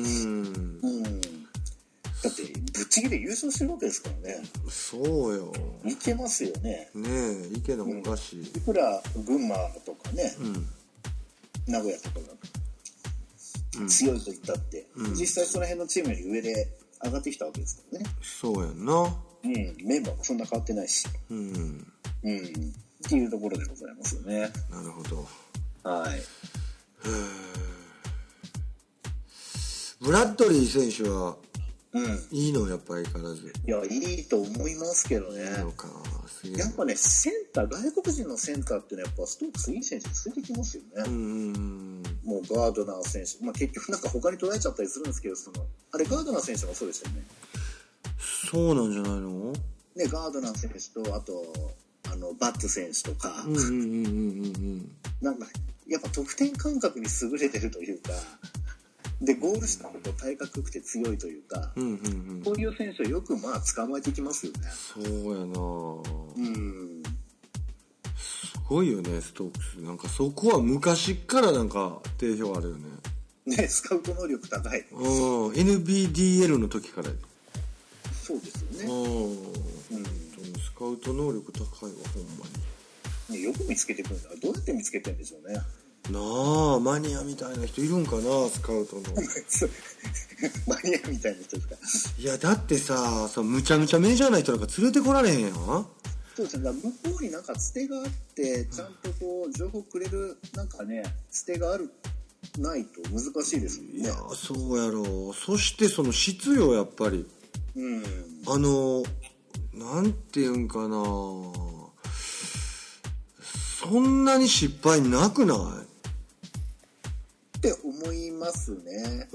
ってぶっちぎりで優勝してるわけですからね。 そうよ。 いけますよね。 ねえ、いけのおかしい。 いくら群馬とかね、名古屋とかが強いと言ったって、実際その辺のチームより上で上がってきたわけですからね。 そうやんな。 メンバーもそんな変わってないし。っていうところでございますよね。 なるほど。 はい。 ブラッドリー選手はいいのやっぱり変わらず。 いやいいと思いますけどね。やっぱねセンター外国人のセンターってねやっぱストークスいい選手ついてきますよね。もうガードナー選手、結局なんか他に捉えちゃったりするんですけどあれガードナー選手もそうでしたよね。 そうなんじゃないの？ ねガードナー選手とあとバッツ選手とかなんかやっぱ得点感覚に優れてるというか。でゴール下も体格良くて強いというか、こういう選手をよく捕まえてきますよね。 そうやな。すごいよねストークス。なんかそこは昔からなんか定評あるよね。 ねスカウト能力高い。 NBDL の時から。 そうですよね。 スカウト能力高いわほんまに。よく見つけてくるんだ。どうやって見つけてるんでしょうね。 なあマニアみたいな人いるんかなスカウトのマニアみたいな人ですか。 いやだってさむちゃむちゃメジャーな人なんか連れてこられへんやん。 そうですね。だから向こうになんかつてがあってちゃんとこう情報くれるなんかねつてがあるないと難しいですもんね。 いやそうやろ。そしてその質よやっぱり。なんていうんかなそんなに失敗なくない？って思いますね。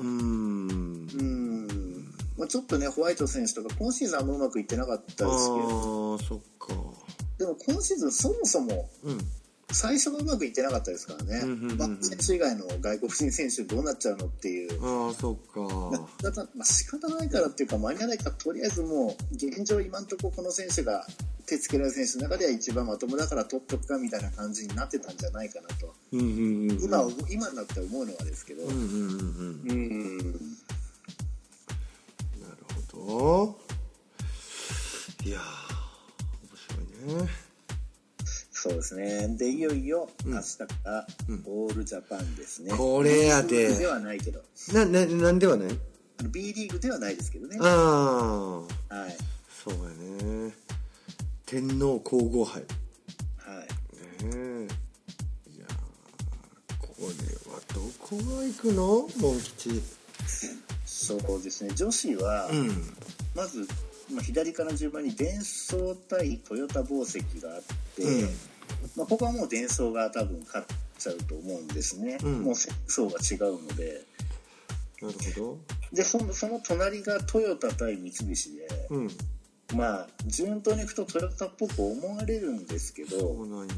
ちょっとねホワイト選手とか今シーズンあんまうまくいってなかったですけど。 そっか。 でも今シーズンそもそも最初がうまくいってなかったですからね。バック選手以外の外国人選手どうなっちゃうのっていう。 そっか。 仕方ないからっていうか間に合わないからとりあえずもう現状今んとここの選手が手つけられる選手の中では一番まともだから取っとくかみたいな感じになってたんじゃないかなと。今になって思うのはですけど。なるほど。いや面白いね。 そうですね。でいよいよ明日からオールジャパンですね。 これやで。 B リーグではないけど。 なんではない？ B リーグではないですけどね。 はい。そうやね。天皇皇后杯。いやこれはどこが行くの？モン吉。 そうですね。女子はまず左から順番にデンソー対トヨタ紡績があって、ここはもうデンソーが多分勝っちゃうと思うんですね。もう層が違うので。 なるほど。 でその隣がトヨタ対三菱で、順当にいくとトヨタっぽく思われるんですけど、 そうなんや。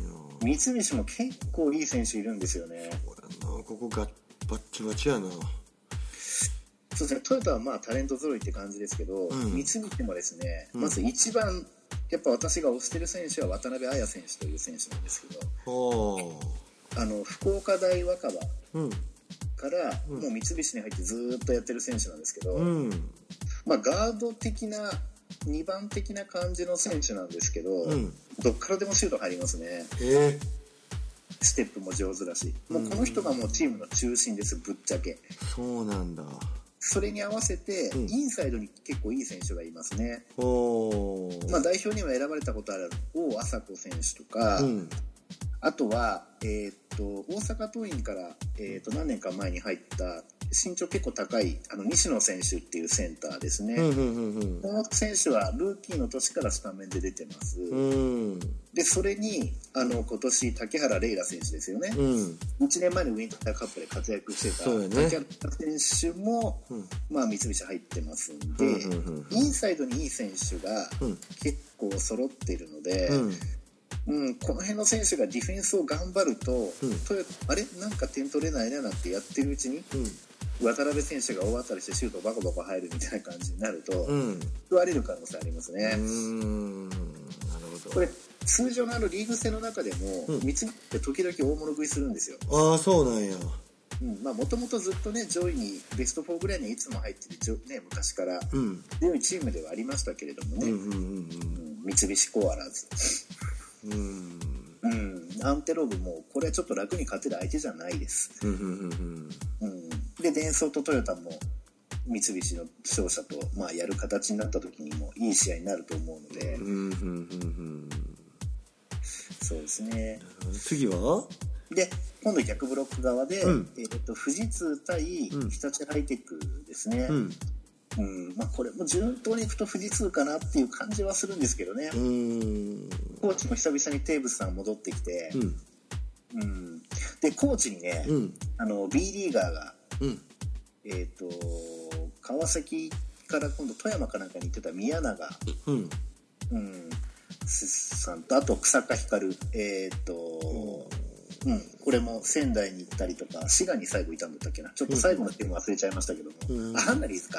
三菱も結構いい選手いるんですよね。 そうだな、ここバッチバチやな。 そうですね、トヨタはまあタレント揃いって感じですけど、三菱もですね、まず一番やっぱ私が推してる選手は渡辺彩選手という選手なんですけど、福岡大若葉から、もう三菱に入ってずっとやってる選手なんですけど、まあ、ガード的な2番的な感じの選手なんですけど、どっからでもシュート入りますね。ステップも上手だし、もうこの人がもうチームの中心です、ぶっちゃけ。 そうなんだ。 それに合わせて、インサイドに結構いい選手がいますね。まあ、代表には選ばれたことある王麻子選手とか、あとは、大阪桐蔭から、何年か前に入った身長結構高い西野選手っていうセンターですね。この選手はルーキーの年からスタメンで出てます。でそれに今年竹原玲良選手ですよね。1年前のウィンターカップで活躍してた竹原選手も、まあ、三菱入ってますんで、インサイドにいい選手が結構揃っているので、この辺の選手がディフェンスを頑張ると、あれなんか点取れないななんてやってるうちに、渡辺選手が大当たりしてシュートバコバコ入るみたいな感じになると、救われる可能性ありますね。なるほど。これ通常のリーグ戦の中でも、三菱って時々大物食いするんですよ。 ああ、そうなんや。 まあもともとずっとね上位にベスト4ぐらいにいつも入ってる、ね、昔から強いチームではありましたけれどもね、三菱コアラーズ。アンテローブもこれはちょっと楽に勝てる相手じゃないです。でデンソーとトヨタも三菱の勝者と、まあ、やる形になった時にもいい試合になると思うので、そうですね。 次はで今度逆ブロック側で、富士通対日立ハイテクですね。まあ、これも順当にいくと富士通かなっていう感じはするんですけどね。コーチも久々にテーブスさん戻ってきて、でコーチにね、B リーガーが、川崎から今度富山かなんかに行ってた宮永、さんとあと草加光、これも仙台に行ったりとか滋賀に最後いたんだったっけな、ちょっと最後のチーム忘れちゃいましたけども、ハンナリーズか、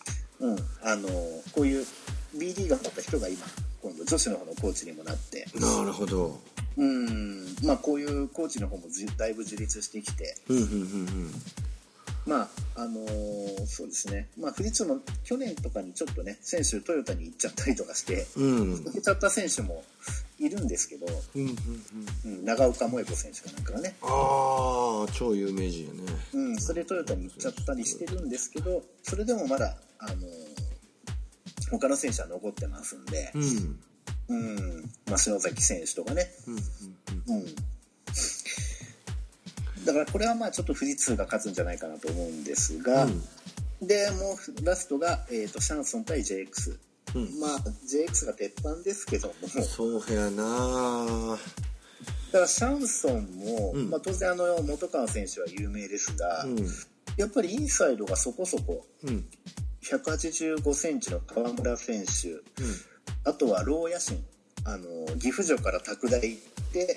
こういう B リーガーだった人が今度女子の方のコーチにもなって、 なるほど。 まあこういうコーチの方もだいぶ自立してきて、まあそうですね、まあ富士通も去年とかにちょっとね選手トヨタに行っちゃったりとかして、抜けちゃった選手もいるんですけど、長岡萌子選手かなんかがね、 超有名人やね。 それトヨタに行っちゃったりしてるんですけど、それでもまだ他の選手は残ってますんで、まあ、篠崎選手とかね、だからこれはまあちょっと富士通が勝つんじゃないかなと思うんですが、でもうラストが、シャンソン対 JX、まあ JX が鉄板ですけども、 そうやな。 だからシャンソンも、まあ、当然本川選手は有名ですが、やっぱりインサイドがそこそこ、185センチの川村選手、あとはロー野心、岐阜城から拓大行って、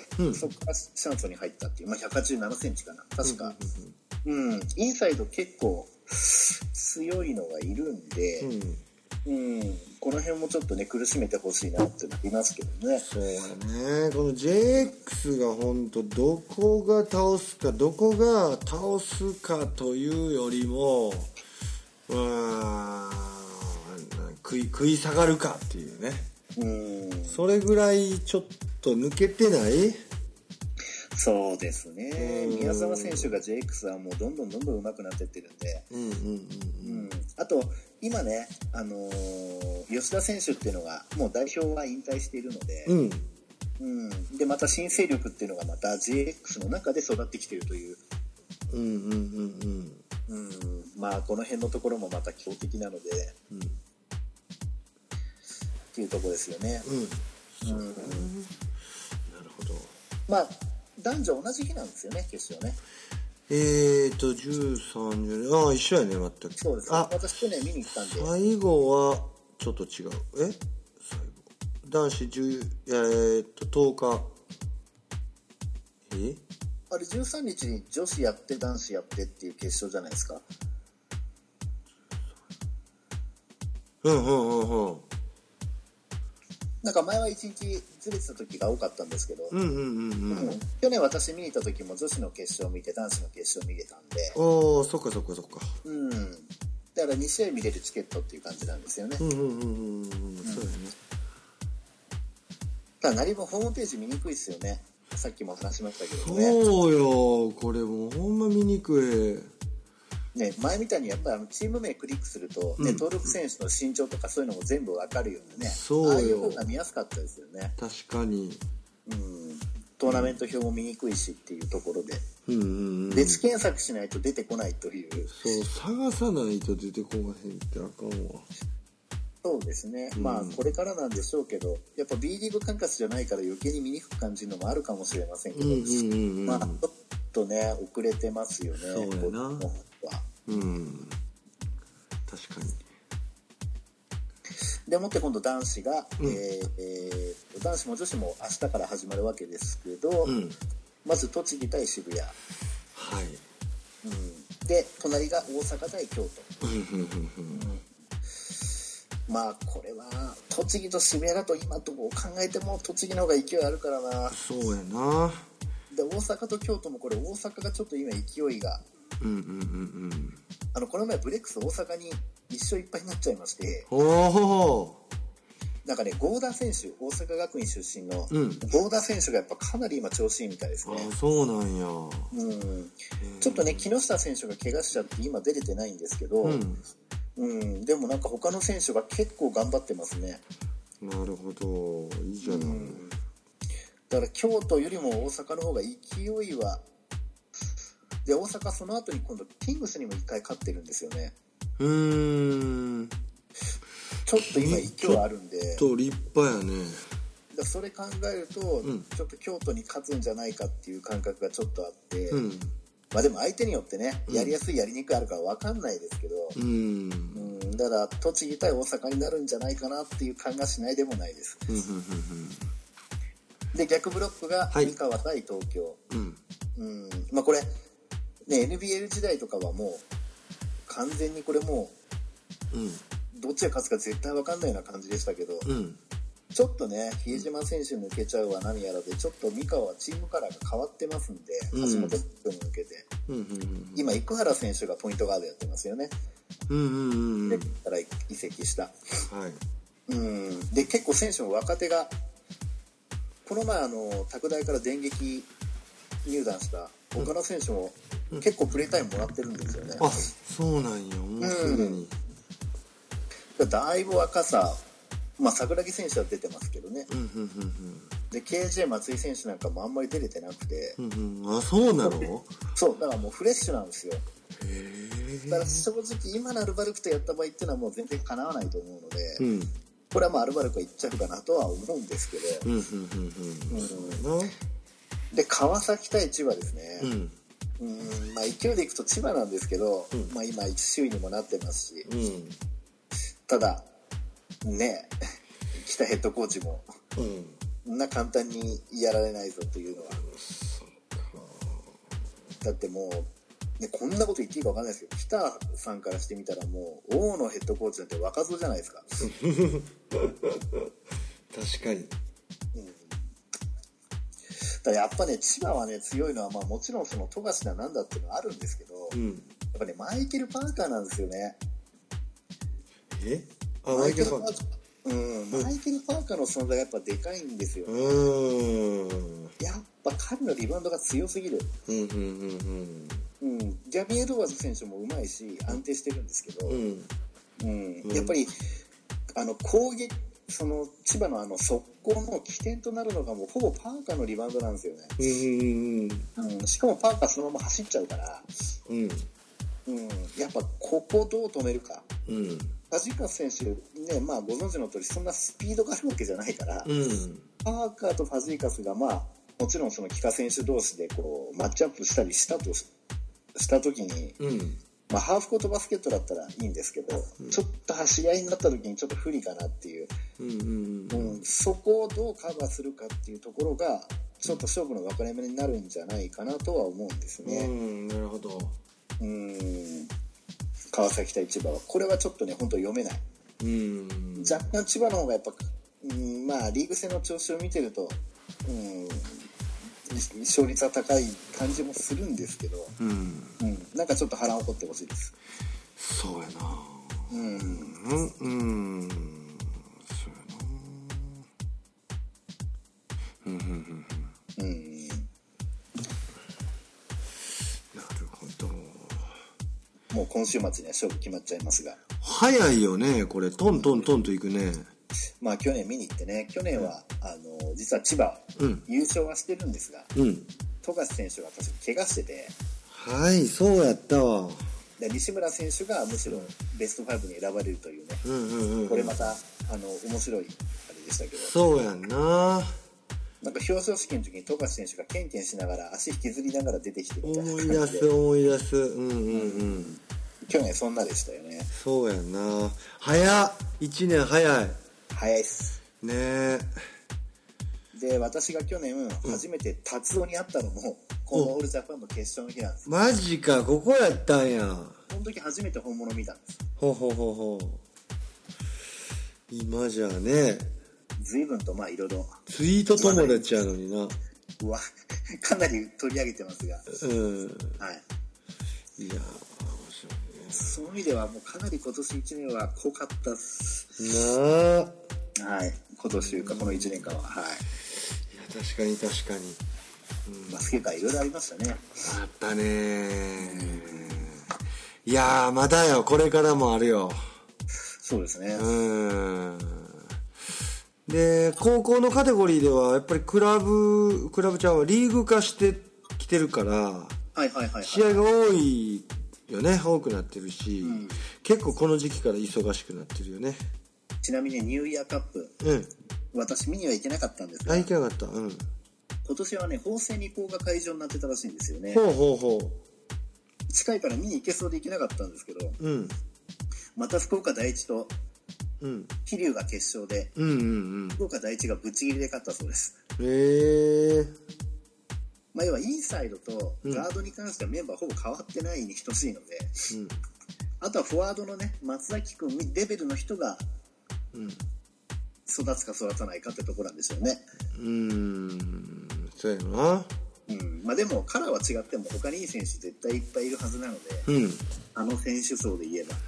そこからシャンソンに入ったっていう、まあ、187センチかな確か、インサイド結構強いのがいるんで、この辺もちょっとね苦しめてほしいなってなりますけどね。 そうやね。この JX が本当どこが倒すかどこが倒すかというよりも食い下がるかっていうね、それぐらいちょっと抜けてない。 そうですね。宮沢選手が JX はもうどんどん上手くなってってるんで、あと今ね、吉田選手っていうのがもう代表は引退しているので、でまた新勢力っていうのがまた JX の中で育ってきているという、まあこの辺のところもまた強敵なので、っていうところですよね。なるほど。 まあ男女同じ日なんですよね、決勝ね。 13、一緒やね、全く。 そうです。私去年見に行ったんで。 最後はちょっと違う。最後男子10日あれ13日に女子やって男子やってっていう決勝じゃないですか。なんか前は1日ずれてた時が多かったんですけど、去年私見に行った時も女子の決勝見て男子の決勝見れたんで。 そっか。 だから2試合見れるチケットっていう感じなんですよね。そうだね。ただ何もホームページ見にくいですよね。さっきも話しましたけどね。 そうよ、これもうほんま見にくい。 ね、前みたいにやっぱりチーム名クリックすると、ね、登録選手の身長とかそういうのも全部わかるようなね。そうよ。ああいう風が見やすかったですよね。 確かに。 トーナメント表も見にくいしっていうところで。別検索しないと出てこないという。 そう、探さないと出てこまへんってあかんわ。 そうですね。まあこれからなんでしょうけど、やっぱ B リーグ管轄じゃないから余計に見にくく感じるのもあるかもしれませんけど、まあちょっとね遅れてますよね。 そうやな。確かに。 でもって今度男子が、男子も女子も明日から始まるわけですけど、まず栃木対渋谷。はい。で隣が大阪対京都。まあこれは栃木と渋谷だと今どう考えても栃木の方が勢いあるからな。 そうやな。 で大阪と京都もこれ大阪がちょっと今勢いが、この前ブレックス大阪に1勝1敗になっちゃいまして、なんかね合田選手、大阪学院出身の合田選手がやっぱかなり今調子いいみたいですね。 そうなんや。 ちょっとね木下選手が怪我しちゃって今出れてないんですけど、でもなんか他の選手が結構頑張ってますね。 なるほど、いいじゃない。 だから京都よりも大阪の方が勢いはで、大阪その後に今度キングスにも1回勝ってるんですよね。ちょっと今勢いあるんで。 ちょっと立派やね。 だそれ考えると、ちょっと京都に勝つんじゃないかっていう感覚がちょっとあって、まあでも相手によってね、やりやすいやりにくいあるから分かんないですけど、だから栃木対大阪になるんじゃないかなっていう感がしないでもないです。で逆ブロックが三河対東京。まあこれね NBL 時代とかはもう完全にこれもう、どっちが勝つか絶対分かんないような感じでしたけど、ちょっとね比江島選手抜けちゃうわ何やらでちょっと三河はチームカラーが変わってますんで、橋本選手に抜けて、今生原選手がポイントガードやってますよね。でから移籍した。で結構選手も若手がこの前拓大から電撃入団した他の選手も結構プレータイムもらってるんですよね。 あ、そうなんや。もうすでに。 だいぶ若さ、まあ桜木選手は出てますけどね。で KJ 松井選手なんかもあんまり出れてなくて。 あ、そうなの？ そうだからもうフレッシュなんですよ。だから正直今のアルバルクとやった場合っていうのはもう全然かなわないと思うので。これはまあアルバルクは1着かなとは思うんですけど、で川崎対千葉ですね。まあ勢いでいくと千葉なんですけど、まあ今1首位にもなってますし、ただね北ヘッドコーチも、そんな簡単にやられないぞというのは、だってもうね、こんなこと言っていいか分かんないですけど北さんからしてみたらもう大野ヘッドコーチなんて若造じゃないですか。確かに、 だからやっぱね千葉はね強いのは、まあ、もちろんその富樫だなんだっていうのはあるんですけど、やっぱねマイケル・パーカーなんですよね。マイケル・パーカー、マイケル・パーカーの存在がやっぱでかいんですよね。やっぱ彼のリバウンドが強すぎる。ギャビン・エドワーズ選手もうまいし安定してるんですけど、やっぱり攻撃その千葉の速攻の起点となるのがもうほぼパーカーのリバウンドなんですよね。しかもパーカーそのまま走っちゃうから、やっぱここをどう止めるか。ファジーカス選手ね、まあご存知の通りそんなスピードがあるわけじゃないから、パーカーとファジーカスがまあもちろんその帰化選手同士でこうマッチアップしたりしたとした時に、まあ、ハーフコートバスケットだったらいいんですけど、ちょっと走り合いになった時にちょっと不利かなっていう、そこをどうカバーするかっていうところがちょっと勝負の分かれ目になるんじゃないかなとは思うんですね。 なるほど。 川崎対千葉はこれはちょっとね本当読めない。若干千葉の方がやっぱまあリーグ戦の調子を見てると勝率は高い感じもするんですけど、なんかちょっと腹を掘ってほしいです。 そうやな。そうやな。なるほど。 もう今週末には勝負決まっちゃいますが。 早いよねこれ。トントントンといくね。 まあ去年見に行ってね、去年は実は千葉、優勝はしてるんですが、富樫選手が確か怪我してて、 はい、そうやったわ。 で西村選手がむしろベスト5に選ばれるというね、これまた面白いあれでしたけど、 そうやんな。 なんか表彰式の時に富樫選手がケンケンしながら足引きずりながら出てきてみたいな感じで、 思い出す。 去年そんなでしたよね。 そうやんな。早っ、1年早い。 早いっすねえ。 で私が去年初めて達夫に会ったのもこのオールジャパンの決勝の日なんです。 マジか、ここやったんや。 その時初めて本物見たんです。 今じゃね、 随分とまあいろいろツイート友達やのにな。 うわかなり取り上げてますが、はい。 いや面白いね。 そういう意味ではもうかなり今年1年は濃かったっすなあ。 はい、今年というかこの1年間は、はい。いや確かにバスケ界いろいろありましたね。 あったね。いやまだよ、これからもあるよ。 そうですね。 で高校のカテゴリーではやっぱりクラブちゃんはリーグ化してきてるから、試合が多いよね。多くなってるし、結構この時期から忙しくなってるよね。 ちなみにニューイヤーカップ、私見には行けなかったんですが、 行けなかった。 今年はね法政二高が会場になってたらしいんですよね。近いから見に行けそうで行けなかったんですけど、また福岡第一と桐生が決勝で、福岡第一がぶっちぎりで勝ったそうです。まあ要はインサイドとガードに関してはメンバーほぼ変わってないに等しいので、あとはフォワードのね松崎君レベルの人が育つか育たないかってところなんですよね。 そうやな。 まあでもカラーは違っても他にいい選手絶対いっぱいいるはずなので、あの選手層で言えば、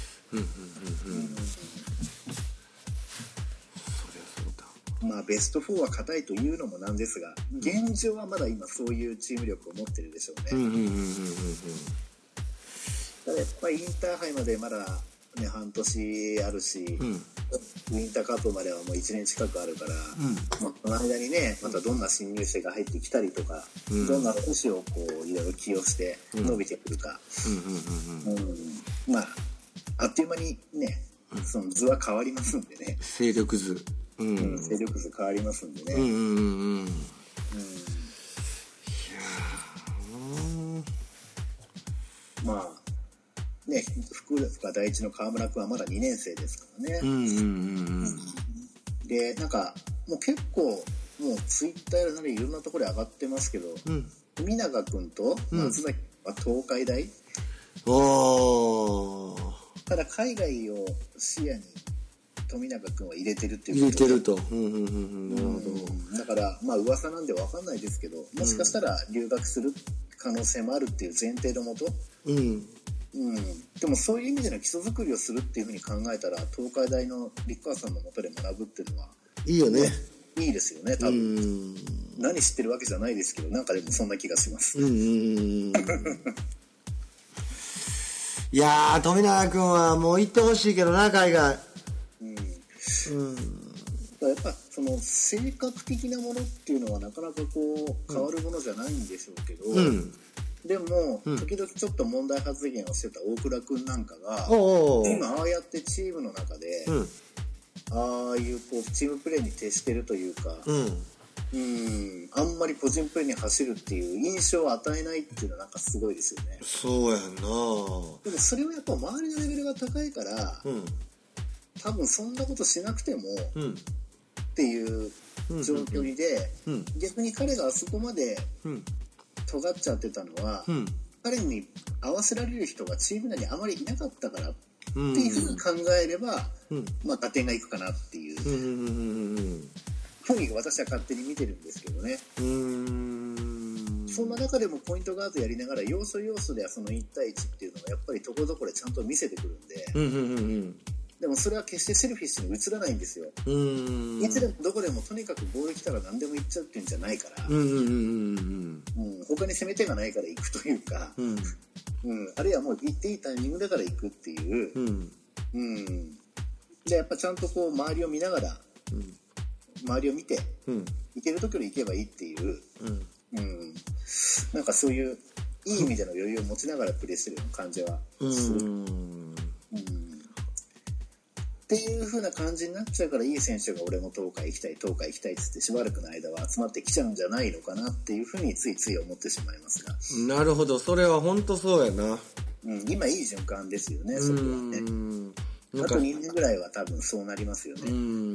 まあベスト4は硬いというのもなんですが、現状はまだ今そういうチーム力を持ってるでしょうね。ただやっぱりインターハイまでまだね半年あるし、ウィンターカップまではもう1年近くあるから、この間にねまたどんな新入生が入ってきたりとか、どんな選手をこういろいろ起用して伸びてくるか、まああっという間にねその図は変わりますんでね。 勢力図、 勢力図変わりますんでね。まあね、福岡第一の川村君はまだ2年生ですからね。でなんかもう結構もうツイッターやらいろんなところで上がってますけど、富永君と松崎は東海大、ただ海外を視野に富永君は入れてるっていうことで、なるほど。だからまあ噂なんで分かんないですけど、もしかしたら留学する可能性もあるっていう前提のもと、でもそういう意味での基礎作りをするっていうふうに考えたら東海大の立川さんのもとで学ぶっていうのはいいよね。いいですよね多分。何知ってるわけじゃないですけど、なんかでもそんな気がします。いやー富永君はもう行ってほしいけどな海外。 やっぱその性格的なものっていうのはなかなかこう変わるものじゃないんでしょうけど、でも時々ちょっと問題発言をしてた大倉君なんかが今ああやってチームの中でああいうこうチームプレーに徹してるというか、あんまり個人プレーに走るっていう印象を与えないっていうのはなんかすごいですよね。 そうやんな。でもそれはやっぱ周りのレベルが高いから、多分そんなことしなくてもっていう長距離で、逆に彼があそこまで尖っちゃってたのは、彼に合わせられる人がチーム内にあまりいなかったからっていうふうに考えれば、まあ打点がいくかなっていうふうに私は勝手に見てるんですけどね。そんな中でもポイントガードやりながら要所要所ではその1対1っていうのがやっぱりところどころちゃんと見せてくるんで、でもそれは決してセルフィッシュに映らないんですよ。いつでもどこでもとにかくボール来たら何でも行っちゃうっていうんじゃないから、他に攻め手がないから行くというか、あるいはもう行っていいタイミングだから行くっていう、でやっぱちゃんとこう周りを見ながら、周りを見て、行けるときに行けばいいっていう、なんかそういういい意味での余裕を持ちながらプレーしてるような感じはする。っていう風な感じになっちゃうから、いい選手が俺も東海行きたいっつってしばらくの間は集まってきちゃうんじゃないのかなっていう風についつい思ってしまいますが。 なるほど、それは本当そうやな。 今いい循環ですよね、そこはね。あと2年ぐらいは多分そうなりますよね。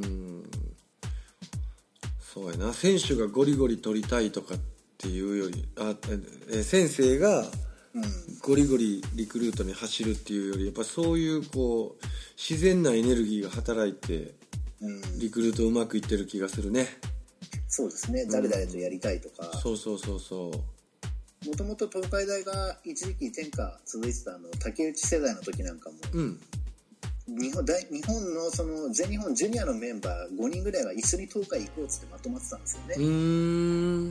そうやな、選手がゴリゴリ取りたいとかっていうより、先生がゴリゴリリクルートに走るっていうより、やっぱそういうこう自然なエネルギーが働いて、リクルートうまくいってる気がするね。 そうですね、誰々とやりたいとか。 そう。 もともと東海大が一時期天下続いてた竹内世代の時なんかも、日本のその全日本ジュニアのメンバー5人ぐらいは一緒に東海行こうっつってまとまってたんですよね。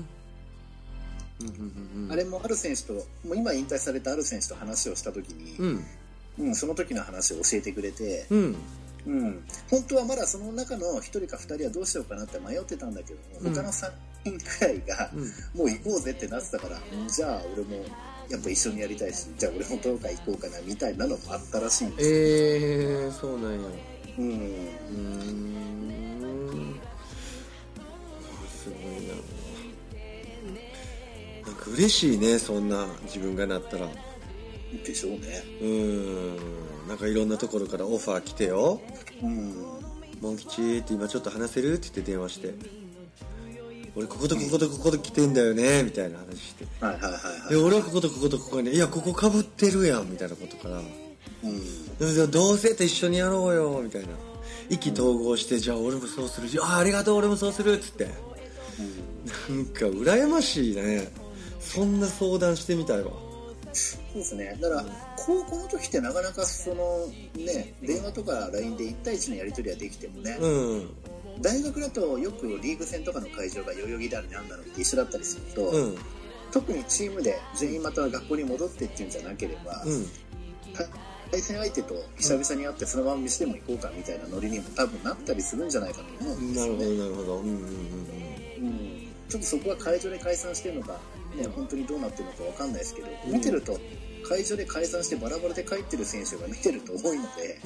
あれもある選手と、もう今引退されたある選手と話をした時に、その時の話を教えてくれて、本当はまだその中の1人か2人はどうしようかなって迷ってたんだけども、他の3人くらいがもう行こうぜってなってたから、じゃあ俺もやっぱ一緒にやりたいし、じゃあ俺も東海行こうかなみたいなのもあったらしいんですよ。 そうなんや。すごいな。なんか嬉しいね、そんな自分がなったら。 でしょうね。 なんかいろんなところからオファー来てよ。モン吉って今ちょっと話せるって言って電話して、俺こことこことここと来てんだよねみたいな話して、俺はこことこことここに、いやここかぶってるやんみたいなことから、どうせと一緒にやろうよみたいな、意気投合して、じゃあ俺もそうするし、ありがとう俺もそうするっつって、なんか羨ましいね。そんな相談してみたいわ。 そうですね。だから高校の時ってなかなかそのね、電話とか LINE で1対1のやり取りはできてもね、大学だとよくリーグ戦とかの会場が代々木だりなんだろうって一緒だったりすると、特にチームで全員また学校に戻ってっていうんじゃなければ、対戦相手と久々に会ってそのまま飯でも行こうかみたいなノリにも多分なったりするんじゃないかと思うんですよね。 なるほど。 ちょっとそこは会場で解散してるのか、ね、本当にどうなってるのか分かんないですけど、見てると会場で解散してバラバラで帰ってる選手が見てると多いので、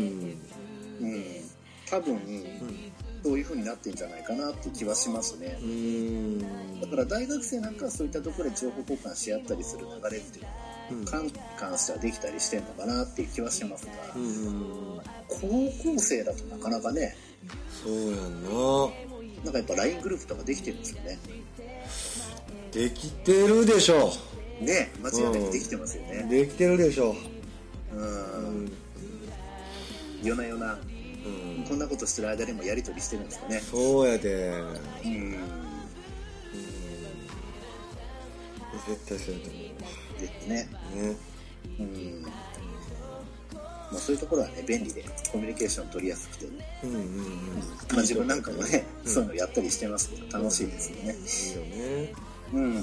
多分、そういう風になってんじゃないかなっていう気はしますね。だから大学生なんかはそういったところで情報交換し合ったりする流れっていうのは、関してはできたりしてるのかなっていう気はしますが、高校生だとなかなかね。 そうやんな。 なんかやっぱ LINE グループとかできてるんですよね。 できてるでしょうね。間違いなくできてますよね。 できてるでしょう。 夜な夜な、こんなことしてる間にもやり取りしてるんですかね。 そうやで。絶対そうやと思う。 ですね。まあ、そういうところはね、便利でコミュニケーション取りやすくて、まあ、自分なんかもね、そういうのやったりしてますけど楽しいですよね。 いいよね。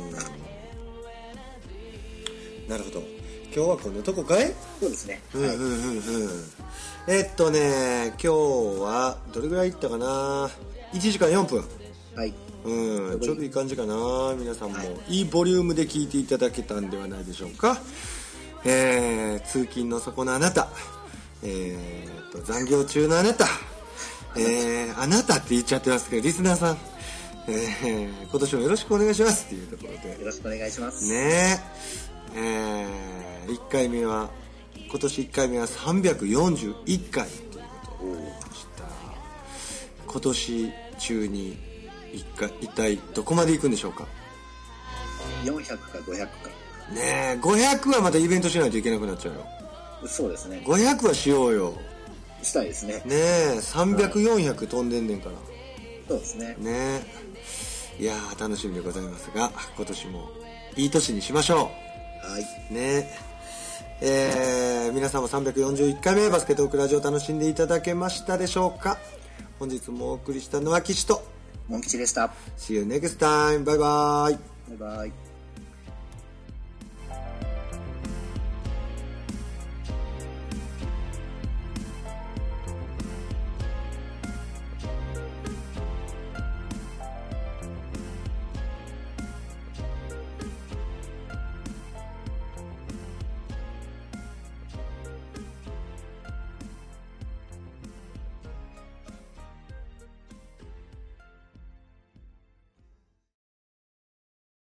なるほど。今日はこんなとこかい？ そうですね。 今日はどれぐらいいったかな。1時間4分。 はい。 ちょうどいい感じかな。皆さんもいいボリュームで聞いていただけたんではないでしょうか。通勤の底のあなた、残業中のあなた、あなたって言っちゃってますけど、リスナーさん、今年もよろしくお願いしますっていうところで、 よろしくお願いしますね。1回目は今年1回目は341回ということをしました。今年中に一体どこまで行くんでしょうか。 400か500かねえ、500はまたイベントしないといけなくなっちゃうよ。 そうですね、 500はしようよ。 したいですね。 ねえ、300、400飛んでんねんから。 そうですね。 ねえ、いやー楽しみでございますが、今年もいい年にしましょう。 はい。 ねえ、皆さんも341回目バスケットークラジオ楽しんでいただけましたでしょうか。本日もお送りしたのは岸とモン吉でした。 See you next time. バイバイ。 バイバイ。